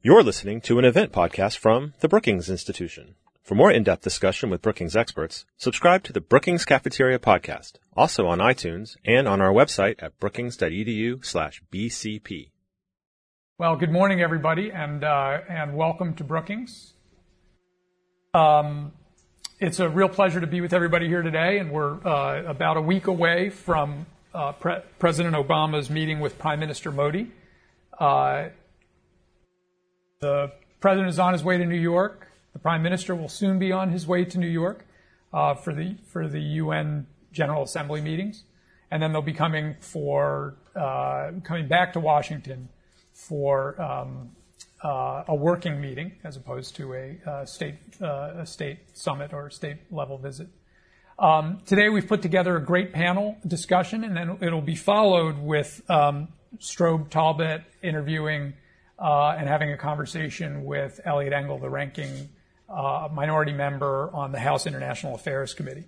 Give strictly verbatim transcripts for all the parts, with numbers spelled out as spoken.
You're listening to an event podcast from the Brookings Institution. For more in-depth discussion with Brookings experts, subscribe to the Brookings Cafeteria podcast, also on iTunes and on our website at brookings.edu slash BCP. Well, good morning, everybody, and uh, and welcome to Brookings. Um, it's a real pleasure to be with everybody here today, and we're uh, about a week away from uh, Pre- President Obama's meeting with Prime Minister Modi. Uh, the President is on his way to New York. The Prime Minister will soon be on his way to New York uh, for the for the U N General Assembly meetings, and then they'll be coming for uh, coming back to Washington for um, uh, a working meeting as opposed to a uh, state uh, a state summit or a state level visit. Um, today we've put together a great panel discussion, and then it'll be followed with um, Strobe Talbot interviewing uh, and having a conversation with Eliot Engel, the ranking uh, minority member on the House International Affairs Committee.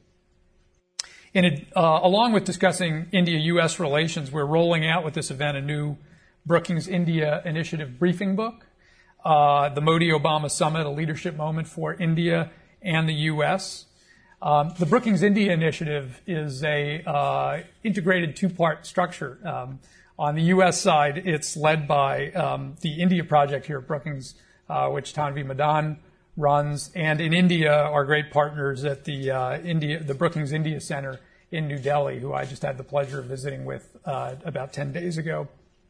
In a, uh, along with discussing India-U S relations, we're rolling out with this event a new Brookings India Initiative briefing book, uh, the Modi-Obama Summit, a leadership moment for India and the U S. Um, the Brookings India Initiative is a uh, integrated two-part structure. Um, on the U S side, it's led by um, the India Project here at Brookings, uh, which Tanvi Madan runs, and in India, our great partners at the uh, India, the Brookings India Center in New Delhi, who I just had the pleasure of visiting with uh, about ten days ago.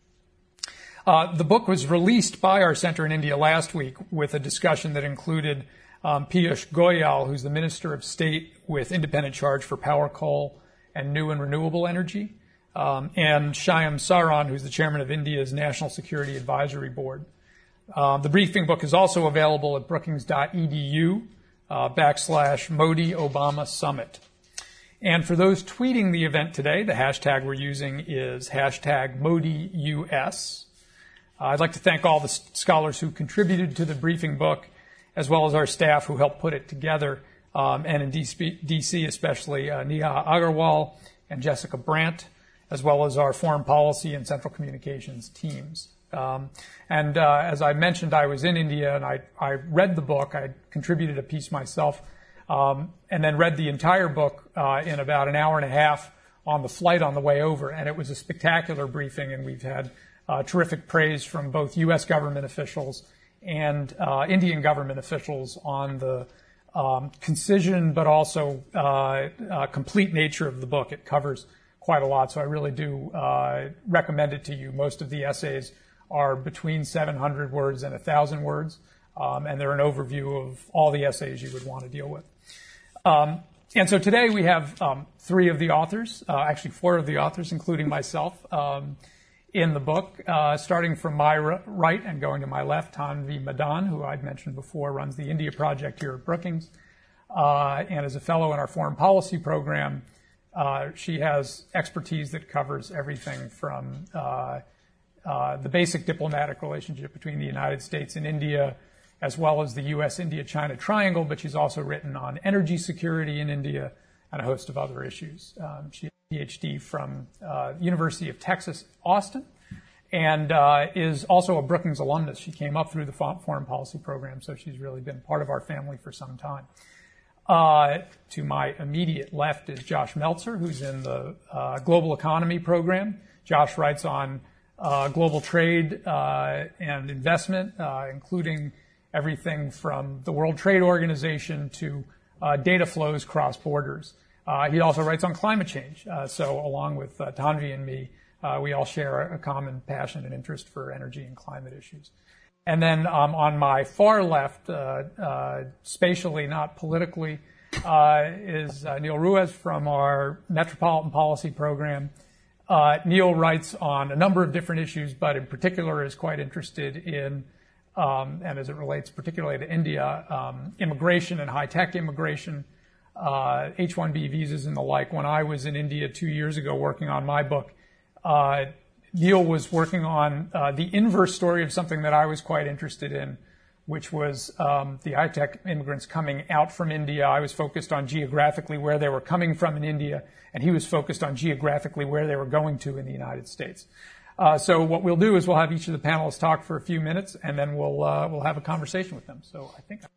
Uh, the book was released by our center in India last week with a discussion that included um, Piyush Goyal, who's the Minister of State with independent charge for power, coal, and new and renewable energy, um, and Shyam Saran, who's the chairman of India's National Security Advisory Board. Uh, the briefing book is also available at brookings.edu uh, backslash Modi Obama Summit. And for those tweeting the event today, the hashtag we're using is hashtag ModiUS. Uh, I'd like to thank all the scholars who contributed to the briefing book, as well as our staff who helped put it together, um, and in D C especially uh, Neha Agarwal and Jessica Brandt, as well as our foreign policy and central communications teams. Um, and uh, as I mentioned, I was in India and I, I read the book. I contributed a piece myself, um, and then read the entire book uh, in about an hour and a half on the flight on the way over. And it was a spectacular briefing, and we've had Uh, terrific praise from both U S government officials and uh, Indian government officials on the um, concision but also uh, uh, complete nature of the book. It covers quite a lot, so I really do uh, recommend it to you. Most of the essays are between seven hundred words and one thousand words, um, and they're an overview of all the essays you would want to deal with. Um, and so today we have um, three of the authors, uh, actually four of the authors, including myself, um, in the book, uh, starting from my r- right and going to my left. Tanvi Madan, who I'd mentioned before, runs the India Project here at Brookings, uh, and is a fellow in our foreign policy program. Uh, she has expertise that covers everything from uh, uh, the basic diplomatic relationship between the United States and India, as well as the U S India China triangle, but she's also written on energy security in India and a host of other issues. Um, she PhD from uh, University of Texas, Austin, and uh, is also a Brookings alumnus. She came up through the foreign policy program, so she's really been part of our family for some time. Uh, to my immediate left is Josh Meltzer, who's in the uh, global economy program. Josh writes on uh, global trade uh, and investment, uh, including everything from the World Trade Organization to uh, data flows cross borders. Uh, he also writes on climate change. Uh, so along with uh, Tanvi and me, uh, we all share a, a common passion and interest for energy and climate issues. And then um, on my far left, uh, uh, spatially, not politically, uh, is uh, Neil Ruiz from our Metropolitan Policy Program. Uh, Neil writes on a number of different issues, but in particular is quite interested in, um, and as it relates particularly to India, um, immigration and high-tech immigration, Uh, H one B visas and the like. When I was in India two years ago working on my book, uh, Neil was working on uh, the inverse story of something that I was quite interested in, which was um, the high-tech immigrants coming out from India. I was focused on geographically where they were coming from in India, and he was focused on geographically where they were going to in the United States. Uh, so what we'll do is we'll have each of the panelists talk for a few minutes, and then we'll uh, we'll have a conversation with them. So I think.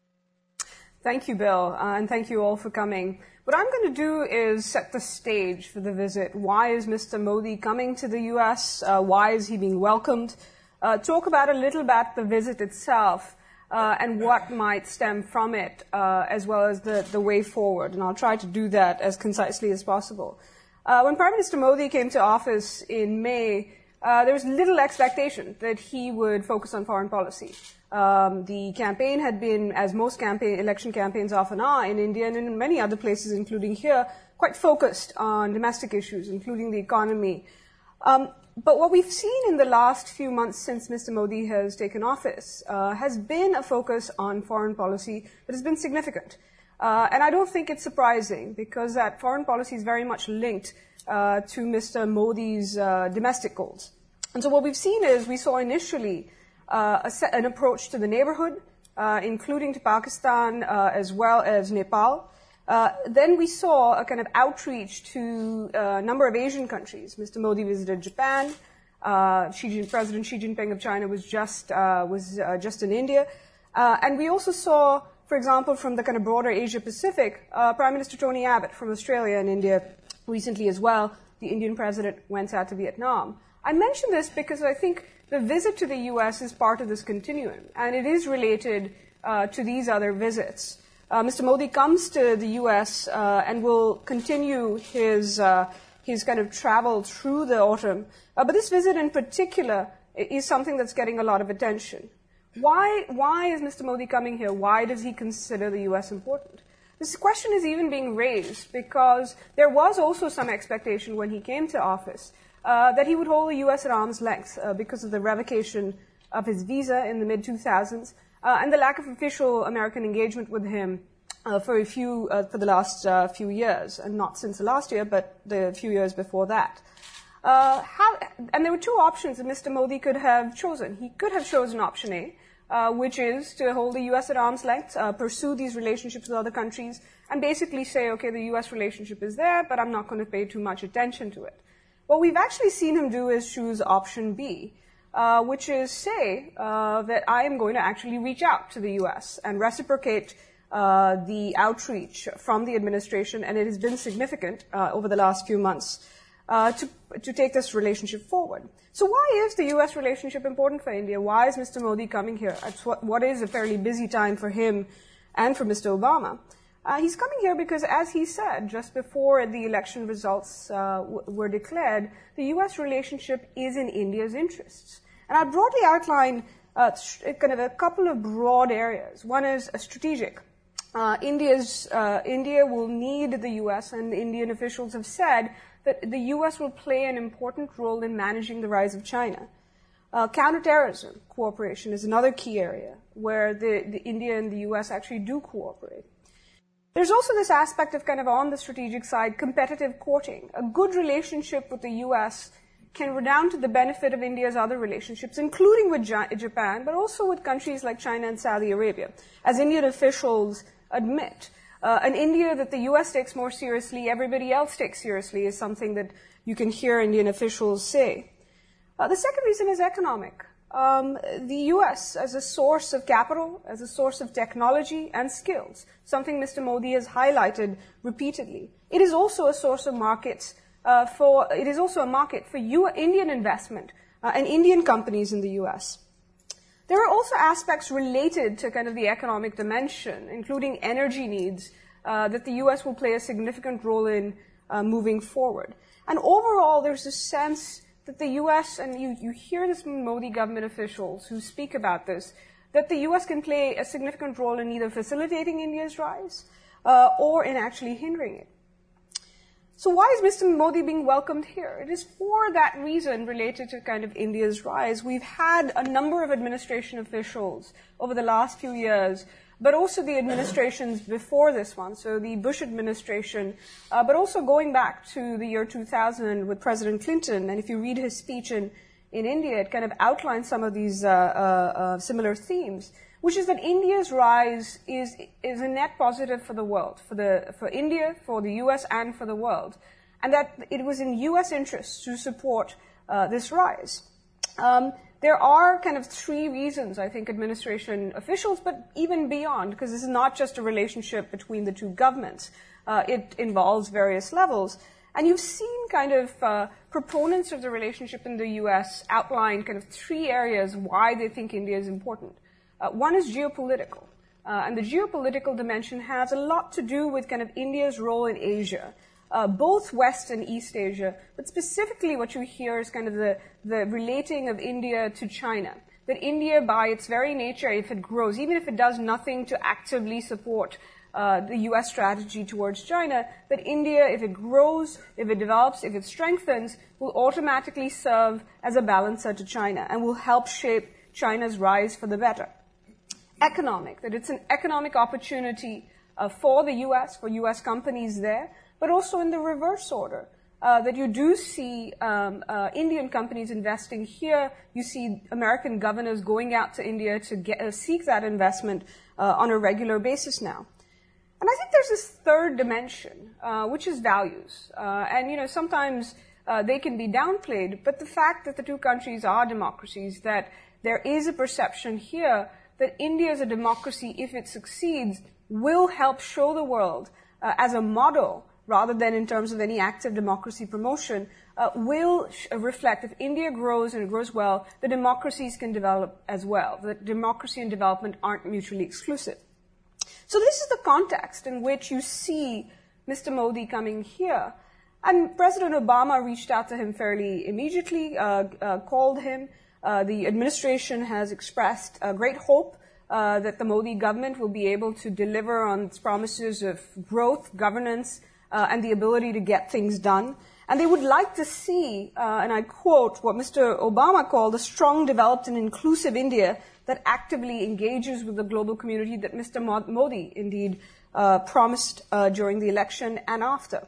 Thank you, Bill, uh, and thank you all for coming. What I'm going to do is set the stage for the visit. Why is Mister Modi coming to the U S? Uh, why is he being welcomed? Uh, talk about a little about the visit itself uh, and what might stem from it, uh, as well as the, the way forward. And I'll try to do that as concisely as possible. Uh, when Prime Minister Modi came to office in May, uh, there was little expectation that he would focus on foreign policy. Um, the campaign had been, as most campaign, election campaigns often are in India and in many other places, including here, quite focused on domestic issues, including the economy. Um, but what we've seen in the last few months since Mister Modi has taken office uh, has been a focus on foreign policy that has been significant. Uh, and I don't think it's surprising, because that foreign policy is very much linked uh, to Mister Modi's uh, domestic goals. And so what we've seen is we saw initially Uh, a set, an approach to the neighborhood, uh, including to Pakistan uh, as well as Nepal. Uh, then we saw a kind of outreach to uh, a number of Asian countries. Mister Modi visited Japan. Uh, Xi Jinping, President Xi Jinping of China was just uh, was uh, just in India, uh, and we also saw, for example, from the kind of broader Asia Pacific, uh, Prime Minister Tony Abbott from Australia and India recently as well. The Indian president went out to Vietnam. I mention this because I think the visit to the U S is part of this continuum, and it is related uh, to these other visits. Uh, Mister Modi comes to the U S uh, and will continue his uh, his kind of travel through the autumn. Uh, but this visit in particular is something that's getting a lot of attention. Why why is Mister Modi coming here? Why does he consider the U S important? This question is even being raised because there was also some expectation when he came to office Uh, that he would hold the U S at arm's length uh, because of the revocation of his visa in the mid two thousands uh, and the lack of official American engagement with him uh, for a few uh, for the last uh, few years, and not since the last year, but the few years before that. Uh, how, and there were two options that Mister Modi could have chosen. He could have chosen option A, uh, which is to hold the U S at arm's length, uh, pursue these relationships with other countries, and basically say, okay, the U S relationship is there, but I'm not going to pay too much attention to it. What we've actually seen him do is choose option B, uh, which is say uh, that I am going to actually reach out to the U S and reciprocate uh, the outreach from the administration, and it has been significant uh, over the last few months uh, to, to take this relationship forward. So why is the U S relationship important for India? Why is Mister Modi coming here? It's what, what is a fairly busy time for him and for Mister Obama. Uh, he's coming here because, as he said, just before the election results uh, w- were declared, the U S relationship is in India's interests. And I broadly outline uh, st- kind of a couple of broad areas. One is a strategic. Uh, India's, uh, India will need the U S, and Indian officials have said that the U S will play an important role in managing the rise of China. Uh, counterterrorism cooperation is another key area where the, the India and the U S actually do cooperate. There's also this aspect of kind of on the strategic side, competitive courting. A good relationship with the U S can redound to the benefit of India's other relationships, including with Japan, but also with countries like China and Saudi Arabia, as Indian officials admit. Uh, an India that the U S takes more seriously, everybody else takes seriously, is something that you can hear Indian officials say. Uh, the second reason is economic. Um, the U S as a source of capital, as a source of technology and skills, something Mister Modi has highlighted repeatedly. It is also a source of markets uh, for, it is also a market for U- Indian investment uh, and Indian companies in the U S. There are also aspects related to kind of the economic dimension, including energy needs, uh, that the U S will play a significant role in uh, moving forward. And overall, there's a sense that the U S, and you, you hear this from Modi government officials who speak about this, that the U S can play a significant role in either facilitating India's rise uh, or in actually hindering it. So why is Mister Modi being welcomed here? It is for that reason related to kind of India's rise. We've had a number of administration officials over the last few years, but also the administrations before this one, so the Bush administration, uh, but also going back to the year two thousand with President Clinton. And if you read his speech in, in India, it kind of outlines some of these uh, uh, uh, similar themes, which is that India's rise is is a net positive for the world, for the for India, for the U S, and for the world, and that it was in U S interests to support uh, this rise. Um, there are kind of three reasons, I think, administration officials, but even beyond, because this is not just a relationship between the two governments. Uh, it involves various levels. And you've seen kind of uh, proponents of the relationship in the U S outline kind of three areas why they think India is important. Uh, one is geopolitical. Uh, and the geopolitical dimension has a lot to do with kind of India's role in Asia, uh, both West and East Asia. But specifically what you hear is kind of the, the relating of India to China. That India, by its very nature, if it grows, even if it does nothing to actively support Uh, the U S strategy towards China, that India, if it grows, if it develops, if it strengthens, will automatically serve as a balancer to China and will help shape China's rise for the better. Economic, that it's an economic opportunity uh, for the U S, for U S companies there, but also in the reverse order, uh, that you do see um, uh, Indian companies investing here. You see American governors going out to India to get, uh, seek that investment uh, on a regular basis now. And I think there's this third dimension, uh, which is values. Uh, and, you know, sometimes uh, they can be downplayed, but the fact that the two countries are democracies, that there is a perception here that India as a democracy, if it succeeds, will help show the world uh, as a model, rather than in terms of any active democracy promotion, uh, will sh- reflect if India grows and grows well, the democracies can develop as well. That democracy and development aren't mutually exclusive. So this is the context in which you see Mister Modi coming here. And President Obama reached out to him fairly immediately, uh, uh, called him. Uh, the administration has expressed uh, great hope uh, that the Modi government will be able to deliver on its promises of growth, governance, uh, and the ability to get things done. And they would like to see, uh, and I quote, what Mister Obama called a strong, developed, and inclusive India that actively engages with the global community that Mister Modi indeed uh, promised uh, during the election and after.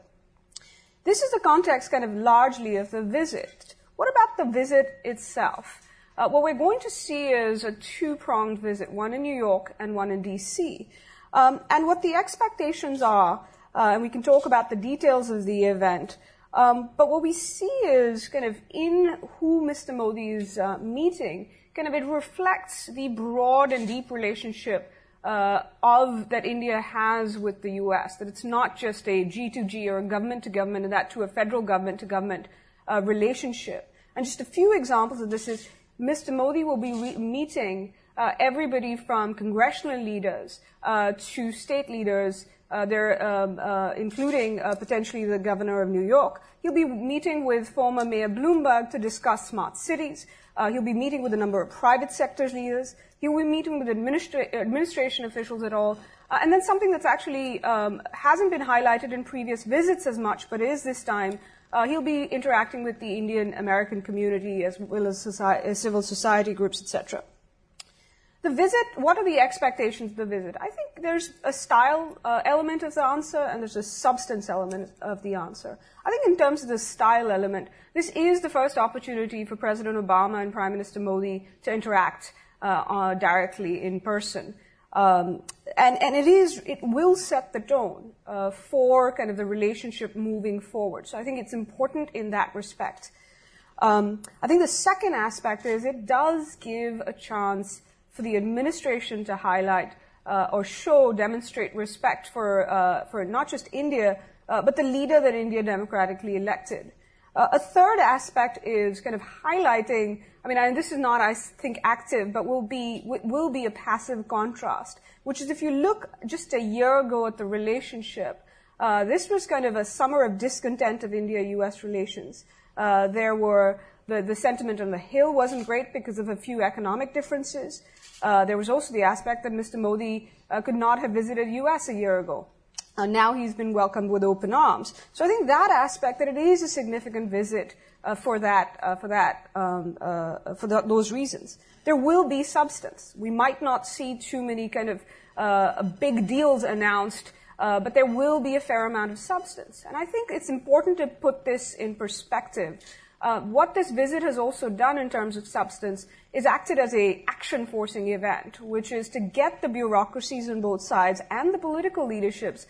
This is the context kind of largely of the visit. What about the visit itself? Uh, what we're going to see is a two-pronged visit, one in New York and one in D C. Um, and what the expectations are, uh, and we can talk about the details of the event, um, but what we see is kind of in who Mister Modi is uh, meeting, kind of it reflects the broad and deep relationship uh, of that India has with the U S, that it's not just a G to G or a government to government, and that to a federal government to government uh, relationship. And just a few examples of this is Mister Modi will be re- meeting uh, everybody from congressional leaders uh, to state leaders, uh, they're, um, uh, including uh, potentially the governor of New York. He'll be meeting with former Mayor Bloomberg to discuss smart cities. Uh, he'll be meeting with a number of private sector leaders. He'll be meeting with administra- administration officials at all. Uh, and then something that's actually um, hasn't been highlighted in previous visits as much, but is this time, uh, he'll be interacting with the Indian American community as well as society, civil society groups, et cetera. The visit, what are the expectations of the visit? I think there's a style uh, element of the answer and there's a substance element of the answer. I think in terms of the style element, this is the first opportunity for President Obama and Prime Minister Modi to interact uh, uh, directly in person. Um, and, and it is, it will set the tone uh, for kind of the relationship moving forward. So I think it's important in that respect. Um, I think the second aspect is it does give a chance for the administration to highlight uh, or show, demonstrate respect for uh, for not just India, uh, but the leader that India democratically elected. Uh, a third aspect is kind of highlighting, I mean, and this is not, I think, active, but will be will be a passive contrast, which is if you look just a year ago at the relationship, uh, this was kind of a summer of discontent of India-U S relations. Uh, there were, the, the sentiment on the Hill wasn't great because of a few economic differences. Uh, there was also the aspect that Mister Modi uh, could not have visited U S a year ago. Uh, now he's been welcomed with open arms. So I think that aspect, that it is a significant visit uh, for that, uh, for that, um, uh, for the, those reasons. There will be substance. We might not see too many kind of uh, big deals announced, uh, but there will be a fair amount of substance. And I think it's important to put this in perspective. Uh, what this visit has also done in terms of substance is acted as a action-forcing event, which is to get the bureaucracies on both sides and the political leaderships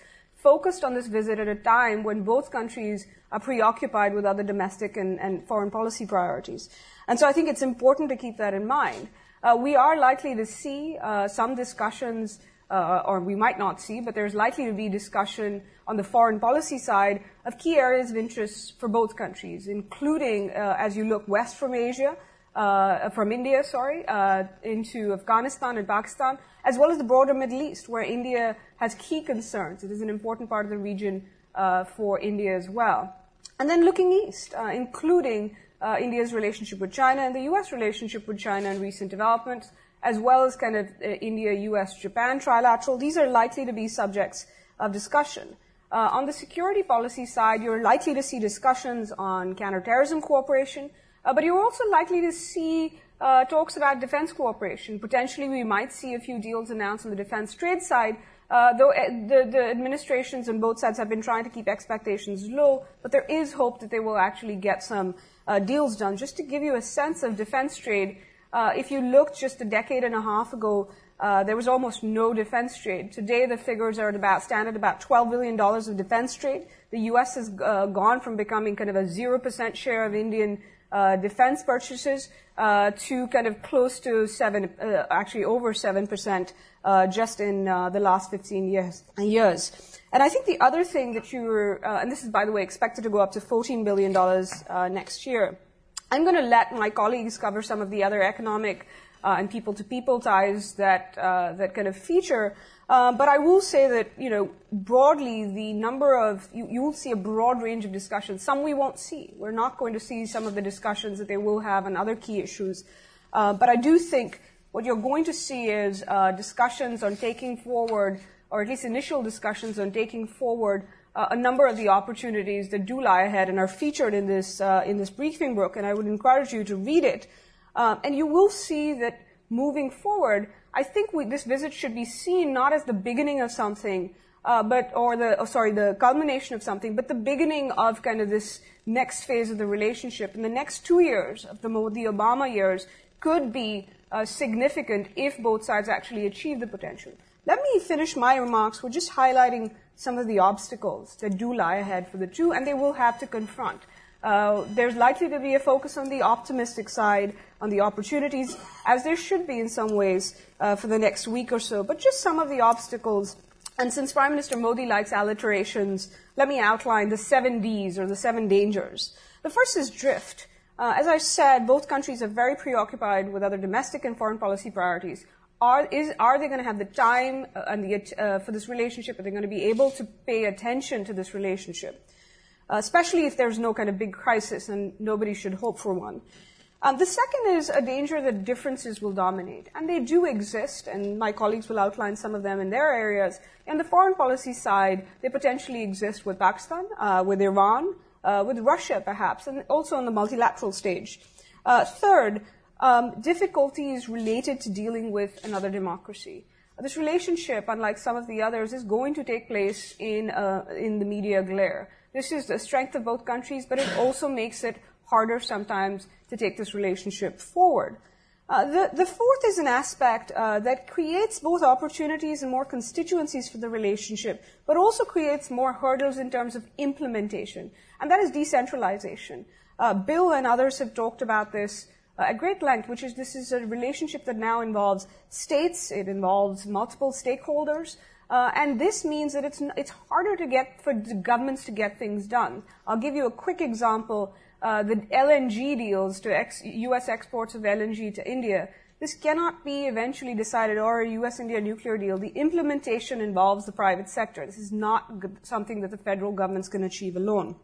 focused on this visit at a time when both countries are preoccupied with other domestic and, and foreign policy priorities. And so I think it's important to keep that in mind. Uh, we are likely to see uh, some discussions, uh, or we might not see, but there's likely to be discussion on the foreign policy side of key areas of interest for both countries, including, uh, as you look west from Asia, uh, from India, sorry, uh, into Afghanistan and Pakistan, as well as the broader Middle East, where India has key concerns. It is an important part of the region uh, for India as well. And then looking east, uh, including uh, India's relationship with China and the U S relationship with China and recent developments, as well as kind of uh, India, U S, Japan trilateral. These are likely to be subjects of discussion. Uh, on the security policy side, you're likely to see discussions on counterterrorism cooperation, uh, but you're also likely to see uh, talks about defense cooperation. Potentially, we might see a few deals announced on the defense trade side, uh, though uh, the, the administrations on both sides have been trying to keep expectations low, but there is hope that they will actually get some uh, deals done. Just to give you a sense of defense trade, uh, if you looked just a decade and a half ago, Uh, there was almost no defense trade. Today, the figures are at about, stand at about twelve billion dollars of defense trade. The U S has uh, gone from becoming kind of a zero percent share of Indian uh, defense purchases uh, to kind of close to seven, uh, actually over seven percent uh, just in uh, the last fifteen years. years. And I think the other thing that you were, uh, and this is, by the way, expected to go up to fourteen billion dollars uh, next year. I'm going to let my colleagues cover some of the other economic Uh, and people-to-people ties that uh, that kind of feature. Uh, but I will say that, you know, broadly, the number of, you, you will see a broad range of discussions. Some we won't see. We're not going to see some of the discussions that they will have on other key issues. Uh, but I do think what you're going to see is uh, discussions on taking forward, or at least initial discussions on taking forward uh, a number of the opportunities that do lie ahead and are featured in this uh, in this briefing book. And I would encourage you to read it. Um, and you will see that moving forward, I think we, this visit should be seen not as the beginning of something, uh, but or the oh, sorry, the culmination of something, but the beginning of kind of this next phase of the relationship. And the next two years of the, the Obama years could be uh, significant if both sides actually achieve the potential. Let me finish my remarks with just highlighting some of the obstacles that do lie ahead for the two, and they will have to confront. Uh, there's likely to be a focus on the optimistic side, on the opportunities, as there should be in some ways uh, for the next week or so. But just some of the obstacles. And since Prime Minister Modi likes alliterations, let me outline the seven Ds, or the seven dangers. The first is drift. Uh, as I said, both countries are very preoccupied with other domestic and foreign policy priorities. Are, is, are they going to have the time uh, and the, uh, for this relationship? Are they going to be able to pay attention to this relationship? Uh, especially if there's no kind of big crisis, and nobody should hope for one. Um, the second is a danger that differences will dominate, and they do exist, and my colleagues will outline some of them in their areas. On the foreign policy side, they potentially exist with Pakistan, uh, with Iran, uh, with Russia perhaps, and also on the multilateral stage. Uh, third, um, difficulties related to dealing with another democracy. This relationship, unlike some of the others, is going to take place in, uh, in the media glare. This is the strength of both countries, but it also makes it harder sometimes to take this relationship forward. Uh, the, the fourth is an aspect uh, that creates both opportunities and more constituencies for the relationship, but also creates more hurdles in terms of implementation, and that is decentralization. Uh, Bill and others have talked about this uh, at great length, which is this is a relationship that now involves states, it involves multiple stakeholders, Uh, and this means that it's it's harder to get for the governments to get things done. I'll give you a quick example. Uh, the L N G deals to ex- U S exports of L N G to India. This cannot be eventually decided, or a U S India nuclear deal. The implementation involves the private sector. This is not g- something that the federal government's can achieve alone.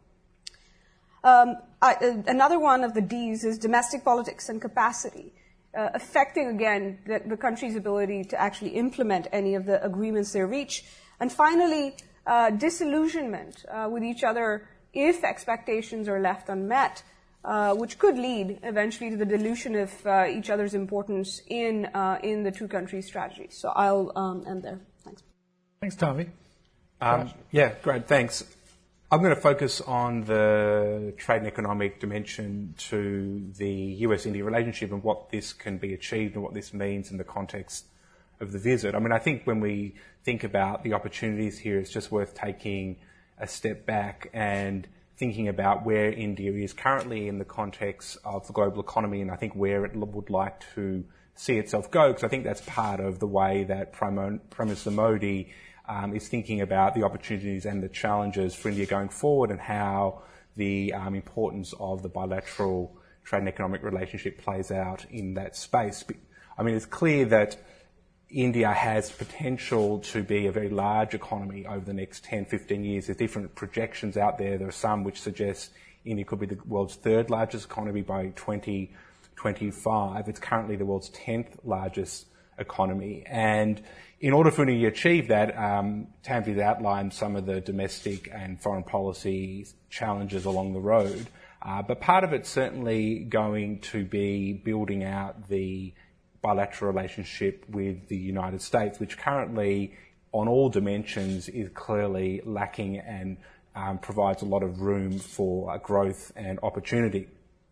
Um, I, uh, another one of the Ds is domestic politics and capacity. Uh, affecting, again, the, the country's ability to actually implement any of the agreements they reach. And finally, uh, disillusionment uh, with each other if expectations are left unmet, uh, which could lead eventually to the dilution of uh, each other's importance in uh, in the two countries' strategies. So I'll um, end there. Thanks. Thanks, Tommy. Um, yeah, great, thanks. I'm going to focus on the trade and economic dimension to the U S India relationship and what this can be achieved and what this means in the context of the visit. I mean, I think when we think about the opportunities here, it's just worth taking a step back and thinking about where India is currently in the context of the global economy, and I think where it would like to see itself go, because I think that's part of the way that Prime Minister Modi um, is thinking about the opportunities and the challenges for India going forward, and how the um, importance of the bilateral trade and economic relationship plays out in that space. I mean, it's clear that India has potential to be a very large economy over the next ten, fifteen years. There's different projections out there. There are some which suggest India could be the world's third largest economy by twenty twenty-five. It's currently the world's tenth largest economy. And in order for India to achieve that, um, Tanveer outlined some of the domestic and foreign policy challenges along the road. Uh, but part of it's certainly going to be building out the bilateral relationship with the United States, which currently, on all dimensions, is clearly lacking and um, provides a lot of room for uh, growth and opportunity.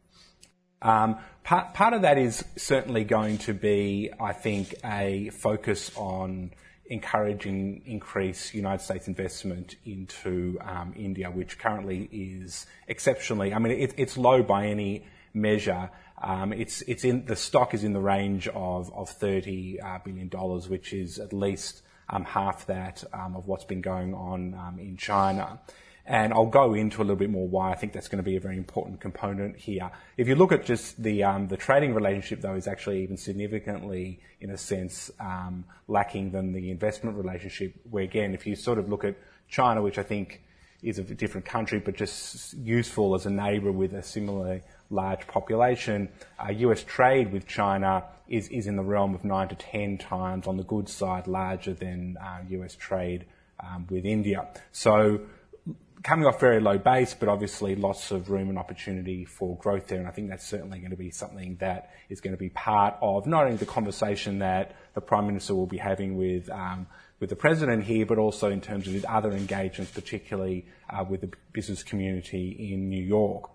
Um, part, part of that is certainly going to be, I think, a focus on encouraging increased United States investment into um, India, which currently is exceptionally, I mean, it, it's low by any measure. Um, it's, it's in, the stock is in the range of, of thirty uh, billion dollars, which is at least um, half that um, of what's been going on um, in China. And I'll go into a little bit more why I think that's going to be a very important component here. If you look at just the um, the trading relationship, though, is actually even significantly, in a sense, um, lacking than the investment relationship, where, again, if you sort of look at China, which I think is a different country, but just useful as a neighbour with a similarly large population, uh, U S trade with China is, is in the realm of nine to ten times on the goods side larger than uh, U S trade um, with India. So, coming off very low base, but obviously lots of room and opportunity for growth there, and I think that's certainly going to be something that is going to be part of not only the conversation that the Prime Minister will be having with um, with the President here, but also in terms of his other engagements, particularly uh, with the business community in New York.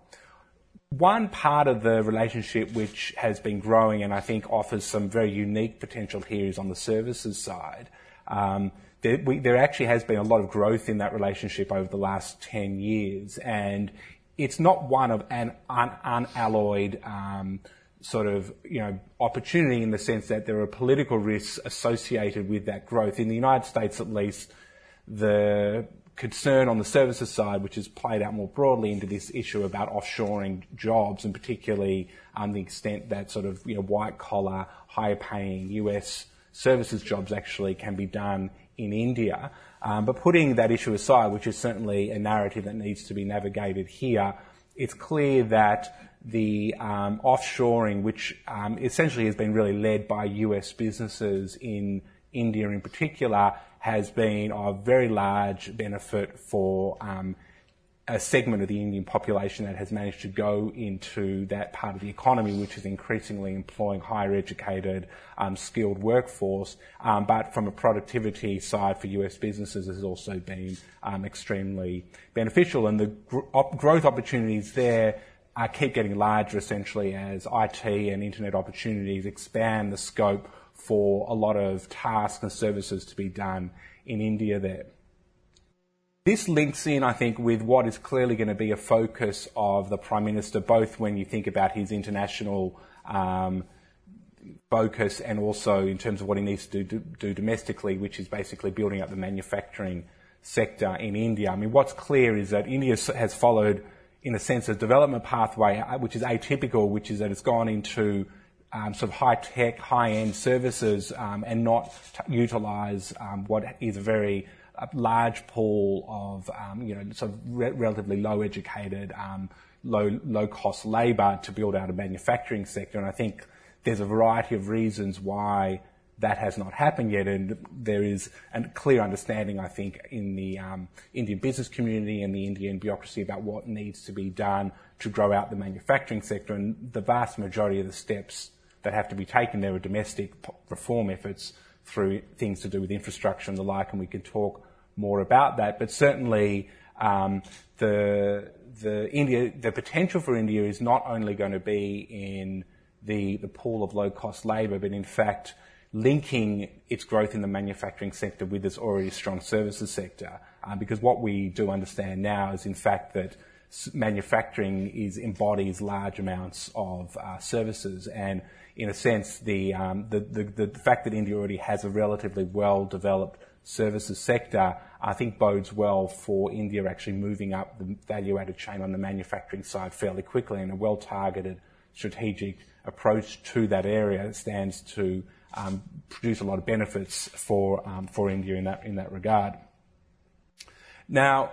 One part of the relationship which has been growing and I think offers some very unique potential here is on the services side. Um, There, we, there actually has been a lot of growth in that relationship over the last ten years, and it's not one of an un, unalloyed um, sort of, you know, opportunity in the sense that there are political risks associated with that growth. In the United States, at least, the concern on the services side, which has played out more broadly into this issue about offshoring jobs, and particularly um, the extent that sort of, you know, white-collar, higher-paying U S services jobs actually can be done in India. Um, but putting that issue aside, which is certainly a narrative that needs to be navigated here, it's clear that the um, offshoring, which um, essentially has been really led by U S businesses in India in particular, has been of very large benefit for um, a segment of the Indian population that has managed to go into that part of the economy, which is increasingly employing higher educated, um, skilled workforce. Um, but from a productivity side for U S businesses has also been um, extremely beneficial. And the gr- op- growth opportunities there uh, keep getting larger essentially as I T and internet opportunities expand the scope for a lot of tasks and services to be done in India there. This links in, I think, with what is clearly going to be a focus of the Prime Minister, both when you think about his international um, focus and also in terms of what he needs to do, do domestically, which is basically building up the manufacturing sector in India. I mean, what's clear is that India has followed, in a sense, a development pathway which is atypical, which is that it's gone into um, sort of high-tech, high-end services um, and not t- utilise um, what is a very a large pool of, um, you know, sort of re- relatively low-educated, um, low, low-cost labour to build out a manufacturing sector. And I think there's a variety of reasons why that has not happened yet. And there is a clear understanding, I think, in the um, Indian business community and the Indian bureaucracy about what needs to be done to grow out the manufacturing sector. And the vast majority of the steps that have to be taken there are domestic reform efforts through things to do with infrastructure and the like, and we can talk more about that. But certainly, um, the the India the potential for India is not only going to be in the the pool of low cost labour, but in fact linking its growth in the manufacturing sector with its already strong services sector. Uh, because what we do understand now is, in fact, that manufacturing is embodies large amounts of uh, services, and in a sense, the, um, the, the the fact that India already has a relatively well-developed services sector, I think bodes well for India actually moving up the value-added chain on the manufacturing side fairly quickly, and a well-targeted strategic approach to that area stands to um, produce a lot of benefits for um, for India in that in that regard. Now,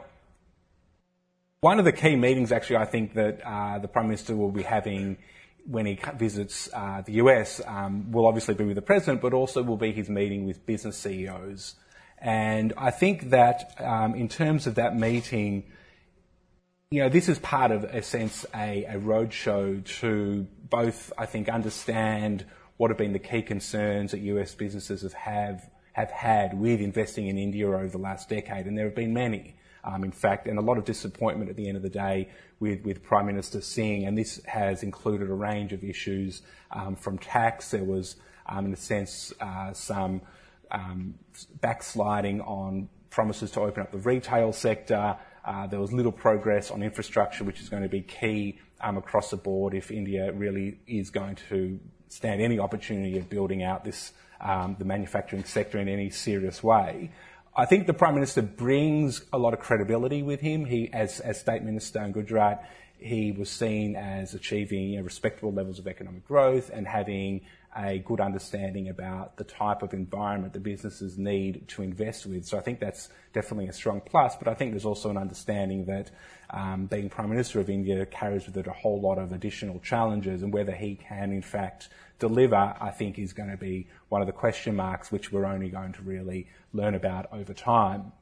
one of the key meetings, actually, I think that uh, the Prime Minister will be having when he visits uh, the U S um, will obviously be with the President, but also will be his meeting with business C E Os. And I think that um, in terms of that meeting, you know, this is part of, a sense, a, a roadshow to both, I think, understand what have been the key concerns that U S businesses have, have, have had with investing in India over the last decade, and there have been many. Um, in fact, and a lot of disappointment at the end of the day with, with Prime Minister Singh, and this has included a range of issues um, from tax. There was, um, in a sense, uh, some um, backsliding on promises to open up the retail sector. Uh, there was little progress on infrastructure, which is going to be key um, across the board if India really is going to stand any opportunity of building out this um, the manufacturing sector in any serious way. I think the Prime Minister brings a lot of credibility with him. He, as, as State Minister in Gujarat, he was seen as achieving, you know, respectable levels of economic growth and having a good understanding about the type of environment that businesses need to invest with. So I think that's definitely a strong plus, but I think there's also an understanding that um, being Prime Minister of India carries with it a whole lot of additional challenges, and whether he can, in fact, deliver, I think, is going to be one of the question marks which we're only going to really learn about over time.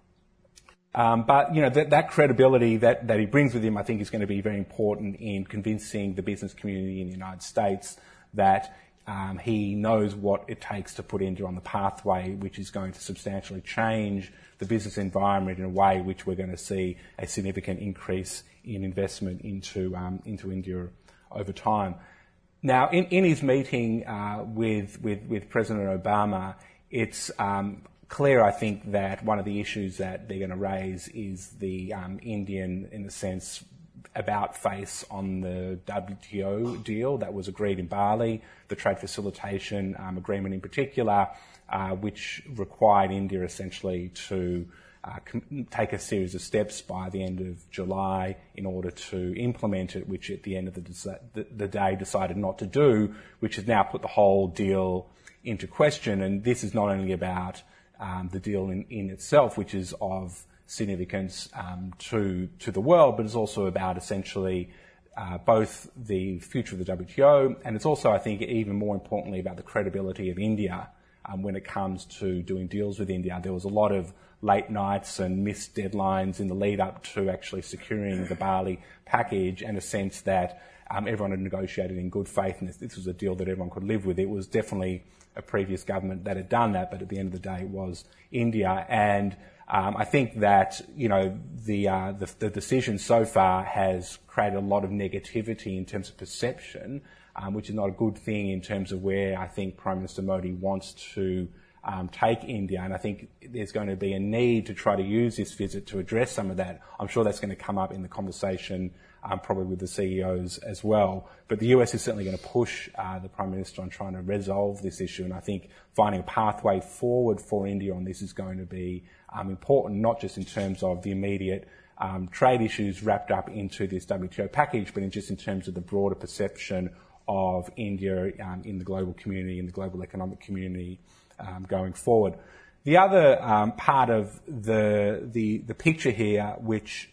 Um, but, you know, that, that credibility that, that he brings with him, I think, is going to be very important in convincing the business community in the United States that um, he knows what it takes to put India on the pathway which is going to substantially change the business environment in a way which we're going to see a significant increase in investment into, um, into India over time. Now, in, in his meeting uh, with, with, with President Obama, it's um, clear, I think, that one of the issues that they're going to raise is the um, Indian, in a sense, about face on the W T O deal that was agreed in Bali, the trade facilitation um, agreement in particular, uh, which required India essentially to uh, com- take a series of steps by the end of July in order to implement it, which at the end of the, deci- the, the day decided not to do, which has now put the whole deal into question. And this is not only about um, the deal in, in itself, which is of significance um, to to the world, but it's also about essentially uh, both the future of the W T O, and it's also, I think, even more importantly about the credibility of India um, when it comes to doing deals with India. There was a lot of late nights and missed deadlines in the lead up to actually securing the Bali package, and a sense that um, everyone had negotiated in good faith, and this, this was a deal that everyone could live with. It was definitely a previous government that had done that, but at the end of the day, it was India. And Um, I think that, you know, the, uh, the the decision so far has created a lot of negativity in terms of perception, um, which is not a good thing in terms of where I think Prime Minister Modi wants to um, take India. And I think there's going to be a need to try to use this visit to address some of that. I'm sure that's going to come up in the conversation, um, probably with the C E Os as well. But the U S is certainly going to push uh, the Prime Minister on trying to resolve this issue. And I think finding a pathway forward for India on this is going to be Um, important, not just in terms of the immediate um, trade issues wrapped up into this W T O package, but in just in terms of the broader perception of India um, in the global community, in the global economic community um, going forward. The other um, part of the, the the picture here, which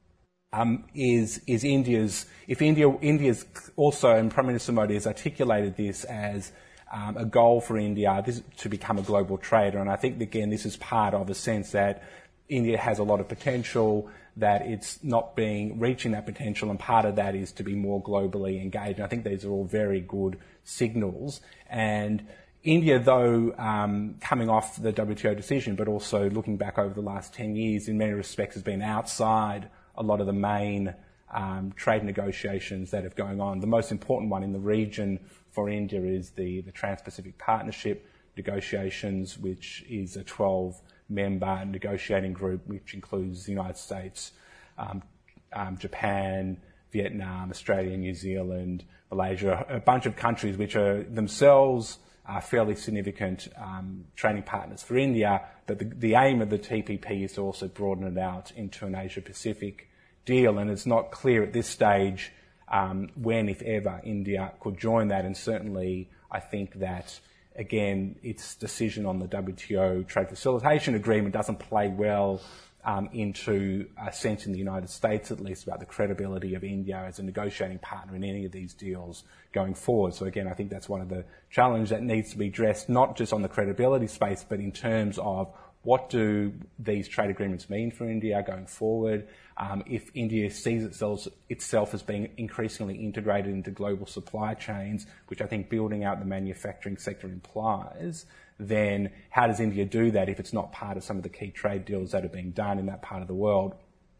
um, is is India's, if India India's also, and Prime Minister Modi has articulated this as Um, a goal for India this, to become a global trader. And I think, again, this is part of a sense that India has a lot of potential, that it's not being reaching that potential, and part of that is to be more globally engaged. And I think these are all very good signals. And India, though um, coming off the W T O decision, but also looking back over the last ten years, in many respects has been outside a lot of the main um, trade negotiations that are going on. The most important one in the region for India is the, the Trans-Pacific Partnership negotiations, which is a twelve-member negotiating group, which includes the United States, um, um, Japan, Vietnam, Australia, New Zealand, Malaysia, a bunch of countries which are themselves uh, fairly significant um, trading partners for India. But the, the aim of the T P P is to also broaden it out into an Asia-Pacific deal, and it's not clear at this stage um, when, if ever, India could join that. And certainly, I think that, again, its decision on the W T O trade facilitation agreement doesn't play well Um, into a sense in the United States, at least, about the credibility of India as a negotiating partner in any of these deals going forward. So again, I think that's one of the challenges that needs to be addressed, not just on the credibility space, but in terms of what do these trade agreements mean for India going forward. Um, if India sees itself, itself as being increasingly integrated into global supply chains, which I think building out the manufacturing sector implies, then how does India do that if it's not part of some of the key trade deals that are being done in that part of the world?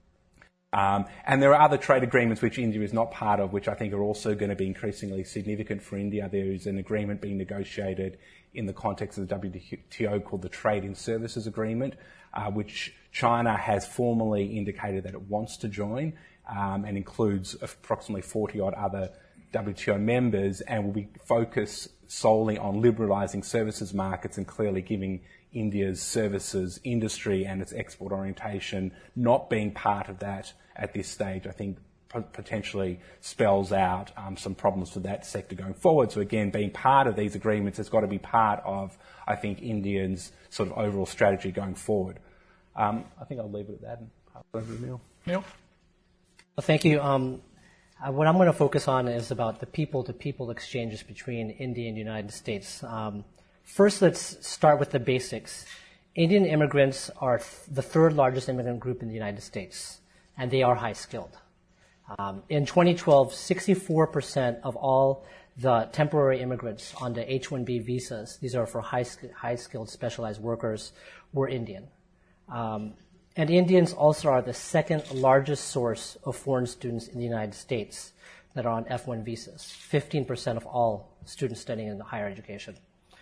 Um, and there are other trade agreements which India is not part of, which I think are also going to be increasingly significant for India. There is an agreement being negotiated in the context of the W T O called the Trade in Services Agreement, uh, which China has formally indicated that it wants to join, um, and includes approximately forty-odd other W T O members, and will be focused solely on liberalising services markets and clearly giving India's services industry and its export orientation not being part of that at this stage, I think potentially spells out um, some problems for that sector going forward. So again, being part of these agreements has got to be part of, I think, India's sort of overall strategy going forward. Um, I think I'll leave it at that and pass it over to Neil. Neil? Well, thank you. Um, uh, what I'm going to focus on is about the people-to-people exchanges between India and the United States. Um, first, let's start with the basics. Indian immigrants are th- the third largest immigrant group in the United States, and they are high-skilled. Um, in twenty twelve, sixty-four percent of all the temporary immigrants on the H one B visas, these are for high, high-skilled specialized workers, were Indian. Um, and Indians also are the second largest source of foreign students in the United States that are on F one visas, fifteen percent of all students studying in higher education.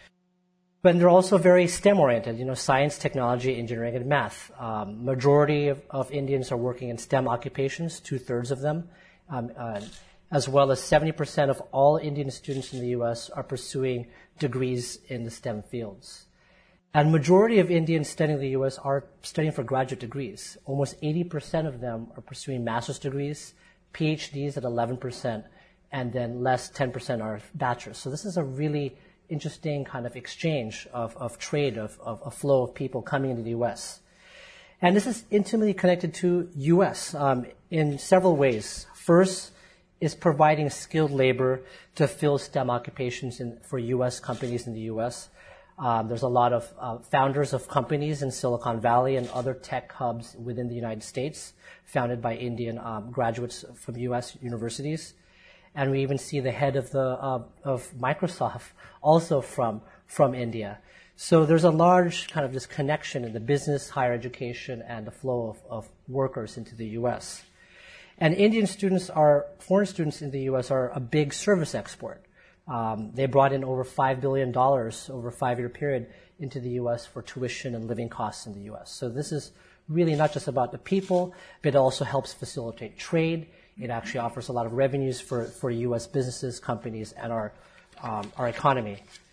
But they're also very STEM-oriented, you know, science, technology, engineering, and math. Um, majority of, of Indians are working in STEM occupations, two-thirds of them, um, uh, as well as seventy percent of all Indian students in the U S are pursuing degrees in the STEM fields. And majority of Indians studying in the U S are studying for graduate degrees. Almost eighty percent of them are pursuing master's degrees, PhDs at eleven percent, and then less ten percent are bachelor's. So this is a really interesting kind of exchange of, of trade, of, of a flow of people coming into the U S. And this is intimately connected to U S um, in several ways. First is providing skilled labor to fill STEM occupations in, for U S companies in the U S. Um, there's a lot of uh, founders of companies in Silicon Valley and other tech hubs within the United States, founded by Indian um, graduates from U S universities. And we even see the head of the uh, of Microsoft also from from India. So there's a large kind of this connection in the business, higher education, and the flow of, of workers into the U S. And Indian students are, foreign students in the U S are a big service export. Um, they brought in over five billion dollars over a five-year period into the U S for tuition and living costs in the U S. So this is really not just about the people, but it also helps facilitate trade. It actually offers a lot of revenues for, for U S businesses, companies, and our, um, our economy.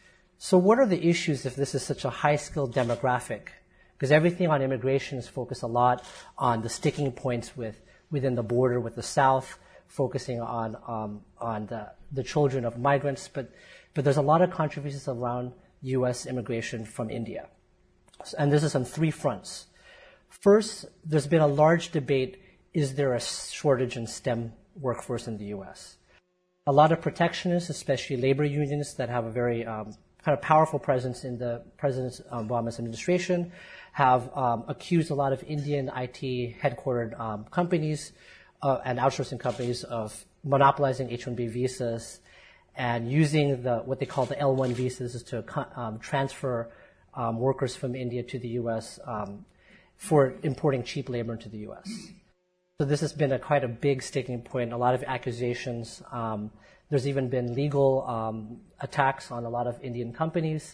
So what are the issues if this is such a high-skilled demographic? Because everything on immigration is focused a lot on the sticking points with within the border with the South, focusing on um, on the, the children of migrants, but, but there's a lot of controversies around U S immigration from India. And this is on three fronts. First, there's been a large debate. Is there a shortage in STEM workforce in the U S? A lot of protectionists, especially labor unions that have a very um, kind of powerful presence in the President Obama's administration, have um, accused a lot of Indian I T headquartered um, companies uh, and outsourcing companies of monopolizing H one B visas and using the what they call the L one visas to um, transfer um, workers from India to the U S um, for importing cheap labor into the U S. So this has been a quite a big sticking point, a lot of accusations. Um, there's even been legal um, attacks on a lot of Indian companies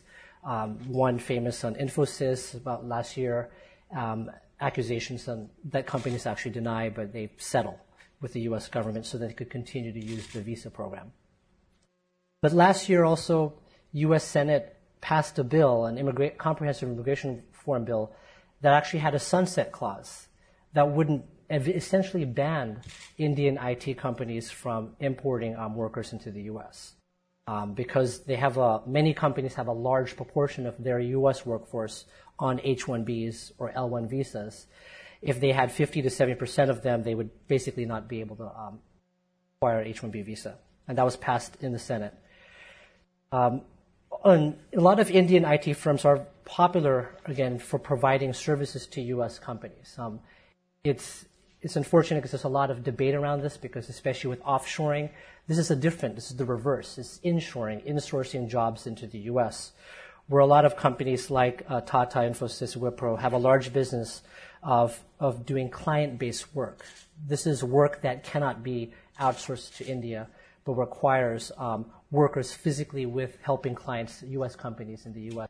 Um, one famous on Infosys about last year, um, accusations on, that companies actually deny, but they settle with the U S government so that they could continue to use the visa program. But last year also, U S Senate passed a bill, an immigra- comprehensive immigration reform bill, that actually had a sunset clause that wouldn't essentially ban Indian I T companies from importing um, workers into the U S. Um, because they have a, many companies have a large proportion of their U S workforce on H one Bs or L one visas. If they had fifty to seventy percent of them, they would basically not be able to um, acquire an H one B visa. And that was passed in the Senate. Um, and a lot of Indian I T firms are popular, again, for providing services to U S companies. Um, it's It's unfortunate because there's a lot of debate around this, because especially with offshoring, this is a different, this is the reverse. It's inshoring, insourcing jobs into the U S, where a lot of companies like uh, Tata, Infosys, Wipro have a large business of, of doing client-based work. This is work that cannot be outsourced to India, but requires um, workers physically with helping clients, U S companies in the U S.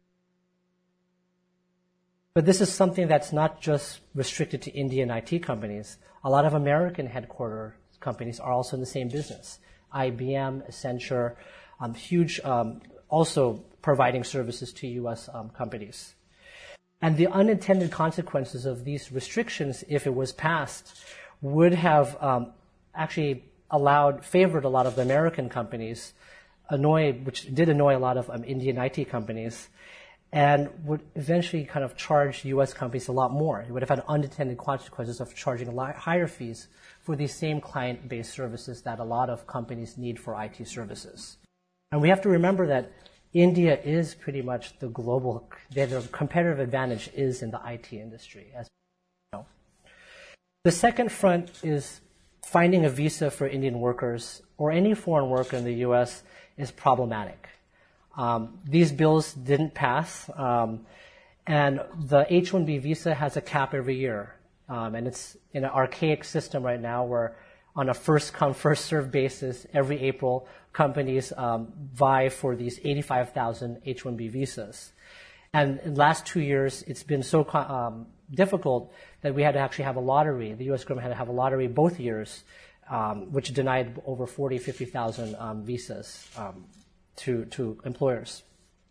But this is something that's not just restricted to Indian I T companies. A lot of American headquarter companies are also in the same business. I B M, Accenture, um, huge, um, also providing services to U S um, companies. And the unintended consequences of these restrictions, if it was passed, would have um, actually allowed, favored a lot of the American companies, annoyed, which did annoy a lot of um, Indian I T companies, and would eventually kind of charge U S companies a lot more. It would have had unintended consequences of charging a lot higher fees for these same client-based services that a lot of companies need for I T services. And we have to remember that India is pretty much the global, their competitive advantage is in the I T industry, as you know. The second front is finding a visa for Indian workers or any foreign worker in the U S is problematic. Um, these bills didn't pass, um, and the H one B visa has a cap every year. Um, and it's in an archaic system right now where on a first-come, first-served basis, every April, companies um, vie for these eighty-five thousand H one B visas. And in the last two years, it's been so um, difficult that we had to actually have a lottery. The U S government had to have a lottery both years, um, which denied over forty, fifty thousand um, visas. Um, To, to employers.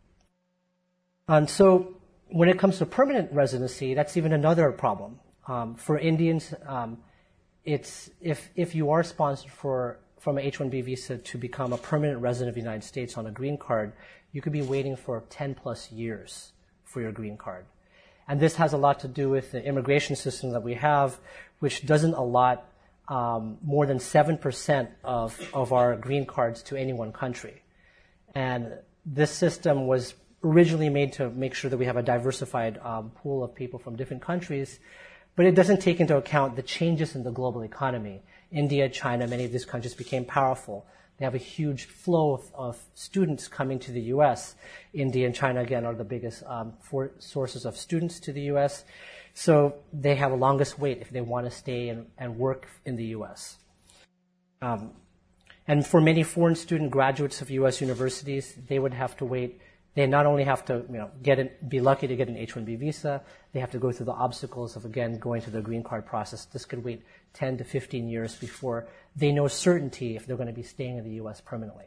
And so when it comes to permanent residency, that's even another problem. Um, for Indians, um, it's if if you are sponsored for from an H one B visa to become a permanent resident of the United States on a green card, you could be waiting for ten plus years for your green card. And this has a lot to do with the immigration system that we have, which doesn't allot um, more than seven percent of, of our green cards to any one country. And this system was originally made to make sure that we have a diversified um, pool of people from different countries, but it doesn't take into account the changes in the global economy. India, China, many of these countries became powerful. They have a huge flow of, of students coming to the U S. India and China, again, are the biggest um, for sources of students to the U S. So they have a longest wait if they want to stay and, and work in the U S. Um, And for many foreign student graduates of U S universities, they would have to wait. They not only have to, you know, get an, be lucky to get an H one B visa, they have to go through the obstacles of, again, going through the green card process. This could wait ten to fifteen years before they know certainty if they're going to be staying in the U S permanently.